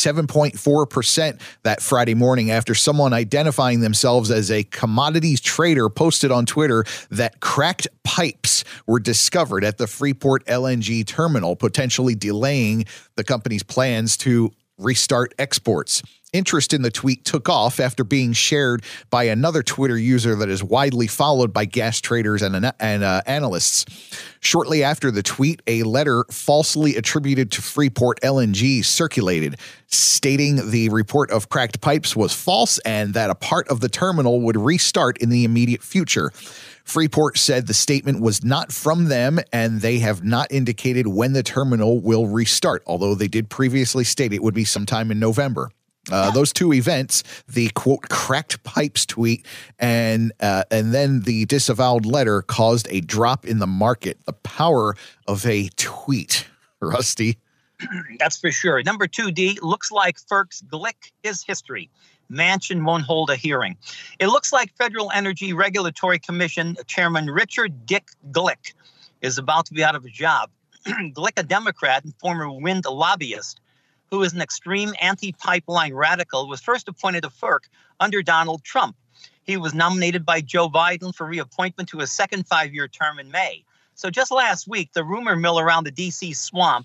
[SPEAKER 3] 7.4% that Friday morning after someone identifying themselves as a commodities trader posted on Twitter that cracked pipes were discovered at the Freeport LNG terminal, potentially delaying the company's plans to restart exports. Interest in the tweet took off after being shared by another Twitter user that is widely followed by gas traders and analysts. Shortly after the tweet, a letter falsely attributed to Freeport LNG circulated, stating the report of cracked pipes was false and that a part of the terminal would restart in the immediate future. Freeport said the statement was not from them, and they have not indicated when the terminal will restart, although they did previously state it would be sometime in November. Those two events, the quote cracked pipes tweet and then the disavowed letter, caused a drop in the market. The power of a tweet. Rusty.
[SPEAKER 4] That's for sure. Number 2, D, looks like FERC's Glick is history. Manchin won't hold a hearing. It looks like Federal Energy Regulatory Commission Chairman Richard Dick Glick is about to be out of a job. Glick, a Democrat and former wind lobbyist, who is an extreme anti-pipeline radical, was first appointed to FERC under Donald Trump. He was nominated by Joe Biden for reappointment to a second 5-year term in May. So just last week, the rumor mill around the D.C. swamp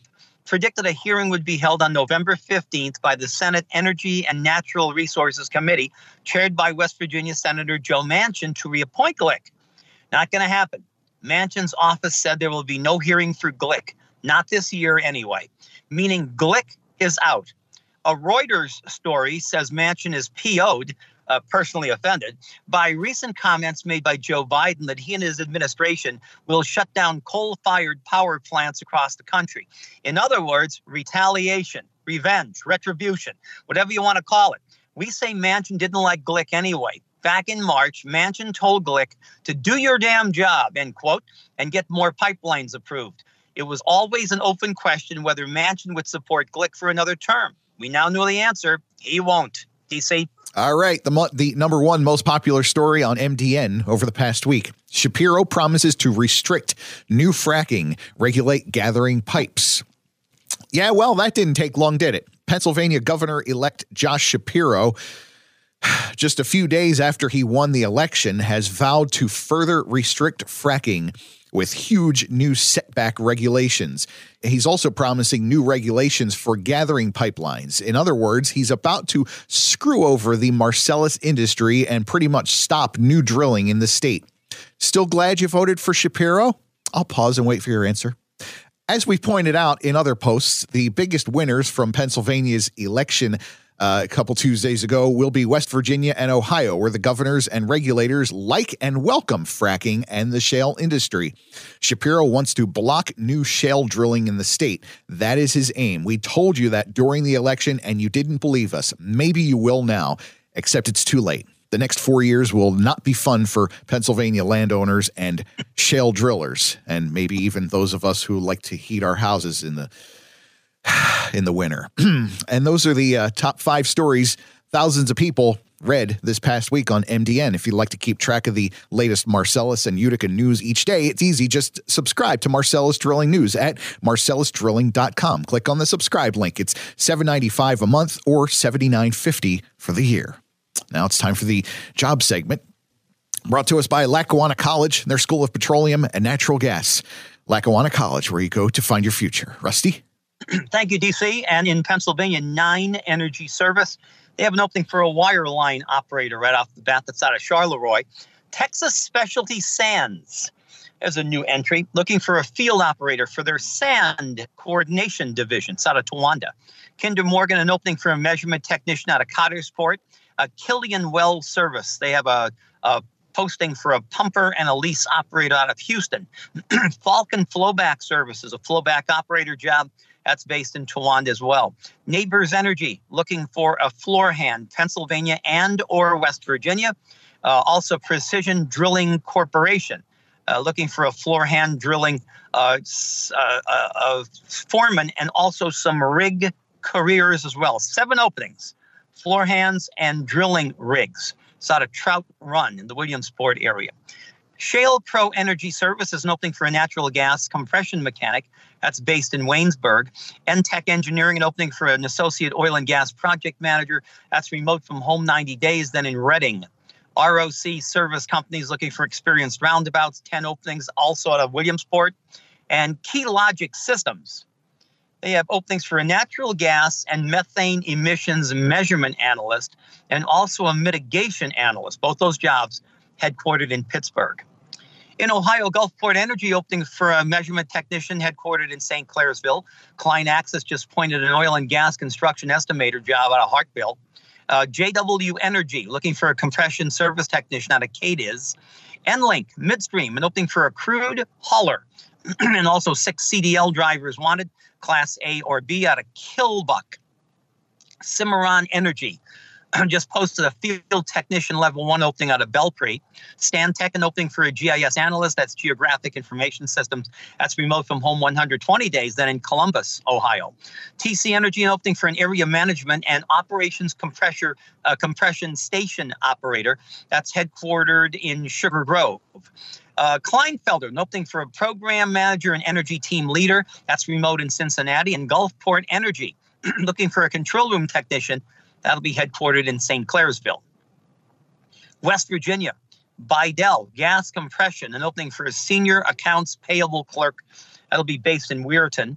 [SPEAKER 4] predicted a hearing would be held on November 15th by the Senate Energy and Natural Resources Committee, chaired by West Virginia Senator Joe Manchin, to reappoint Glick. Not going to happen. Manchin's office said there will be no hearing for Glick, not this year anyway, meaning Glick is out. A Reuters story says Manchin is PO'd, personally offended, by recent comments made by Joe Biden that he and his administration will shut down coal-fired power plants across the country. In other words, retaliation, revenge, retribution, whatever you want to call it. We say Manchin didn't like Glick anyway. Back in March, Manchin told Glick to do your damn job, end quote, and get more pipelines approved. It was always an open question whether Manchin would support Glick for another term. We now know the answer. He won't. DC?
[SPEAKER 3] All right. The number one most popular story on MDN over the past week. Shapiro promises to restrict new fracking, regulate gathering pipes. Yeah, well, that didn't take long, did it? Pennsylvania Governor-elect Josh Shapiro, just a few days after he won the election, has vowed to further restrict fracking with huge new setback regulations. He's also promising new regulations for gathering pipelines. In other words, he's about to screw over the Marcellus industry and pretty much stop new drilling in the state. Still glad you voted for Shapiro? I'll pause and wait for your answer. As we pointed out in other posts, the biggest winners from Pennsylvania's election a couple Tuesdays ago will be West Virginia and Ohio, where the governors and regulators like and welcome fracking and the shale industry. Shapiro wants to block new shale drilling in the state. That is his aim. We told you that during the election, and you didn't believe us. Maybe you will now, except it's too late. The next 4 years will not be fun for Pennsylvania landowners and shale drillers, and maybe even those of us who like to heat our houses in the winter. And those are the top 5 stories thousands of people read this past week on MDN. If you'd like to keep track of the latest Marcellus and Utica news each day, it's easy. Just subscribe to Marcellus Drilling News at marcellusdrilling.com. Click on the subscribe link. It's $7.95 a month or $79.50 for the year. Now it's time for the job segment, brought to us by Lackawanna College and their School of Petroleum and Natural Gas. Lackawanna College, where you go to find your future. Rusty?
[SPEAKER 4] Thank you, DC. And in Pennsylvania, 9 Energy Service. They have an opening for a wireline operator right off the bat that's out of Charleroi. Texas Specialty Sands as a new entry, looking for a field operator for their sand coordination division. It's out of Towanda. Kinder Morgan, an opening for a measurement technician out of Cottersport. Killian Well Service. They have a posting for a pumper and a lease operator out of Houston. Falcon Flowback Services, a flowback operator job. That's based in Towanda as well. Neighbors Energy, looking for a floor hand, Pennsylvania and or West Virginia. Also Precision Drilling Corporation, looking for a floor hand drilling foreman and also some rig careers as well. 7 openings, floor hands and drilling rigs. It's out of Trout Run in the Williamsport area. Shale Pro Energy Service is an opening for a natural gas compression mechanic. That's based in Waynesburg. NTech Engineering, an opening for an associate oil and gas project manager. That's remote from home 90 days, then in Reading. ROC Service Companies looking for experienced roundabouts, 10 openings, also out of Williamsport. And Key Logic Systems. They have openings for a natural gas and methane emissions measurement analyst and also a mitigation analyst. Both those jobs headquartered in Pittsburgh. In Ohio, Gulfport Energy opening for a measurement technician headquartered in St. Clairsville. Klein Access just appointed an oil and gas construction estimator job out of Hartville. JW Energy looking for a compression service technician out of Cadiz. EnLink Midstream, an opening for a crude hauler. And also 6 CDL drivers wanted, Class A or B, out of Killbuck. Cimarron Energy just posted a field technician level 1 opening out of Belpre. Stantec, an opening for a GIS analyst. That's Geographic Information Systems. That's remote from home 120 days, then in Columbus, Ohio. TC Energy, an opening for an area management and operations compression station operator. That's headquartered in Sugar Grove. Kleinfelder, an opening for a program manager and energy team leader. That's remote in Cincinnati. And Gulfport Energy, looking for a control room technician. That'll be headquartered in St. Clairsville. West Virginia, Bidell Gas Compression, an opening for a senior accounts payable clerk. That'll be based in Weirton.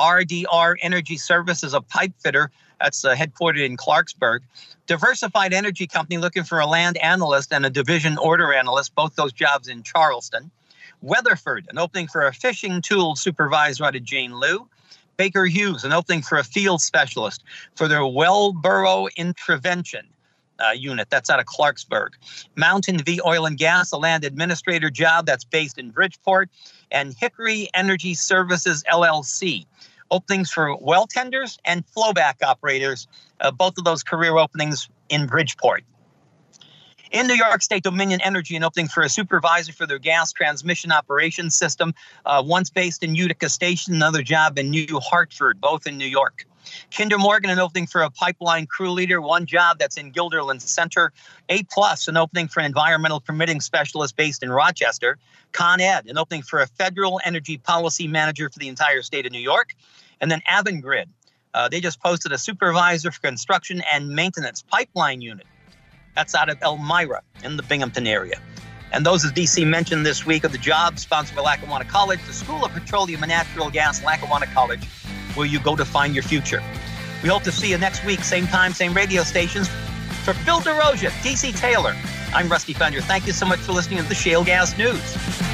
[SPEAKER 4] RDR Energy Services, a pipe fitter. That's headquartered in Clarksburg. Diversified Energy Company looking for a land analyst and a division order analyst, both those jobs in Charleston. Weatherford, an opening for a fishing tool supervisor out of Jane Lew. Baker Hughes, an opening for a field specialist for their Wellboro Intervention unit. That's out of Clarksburg. Mountain V Oil and Gas, a land administrator job that's based in Bridgeport. And Hickory Energy Services, LLC. Openings for well tenders and flowback operators, both of those career openings in Bridgeport. In New York State, Dominion Energy, an opening for a supervisor for their gas transmission operations system, once based in Utica Station, another job in New Hartford, both in New York. Kinder Morgan, an opening for a pipeline crew leader, one job that's in Guilderland Center. A+, an opening for an environmental permitting specialist based in Rochester. Con Ed, an opening for a federal energy policy manager for the entire state of New York. And then Avangrid, they just posted a supervisor for construction and maintenance pipeline unit. That's out of Elmira in the Binghamton area. And those, as DC mentioned this week, are the jobs sponsored by Lackawanna College, the School of Petroleum and Natural Gas, Lackawanna College, where you go to find your future. We hope to see you next week, same time, same radio stations. For Bill DeRosia, DC Taylor, I'm Rusty Fender. Thank you so much for listening to the Shale Gas News.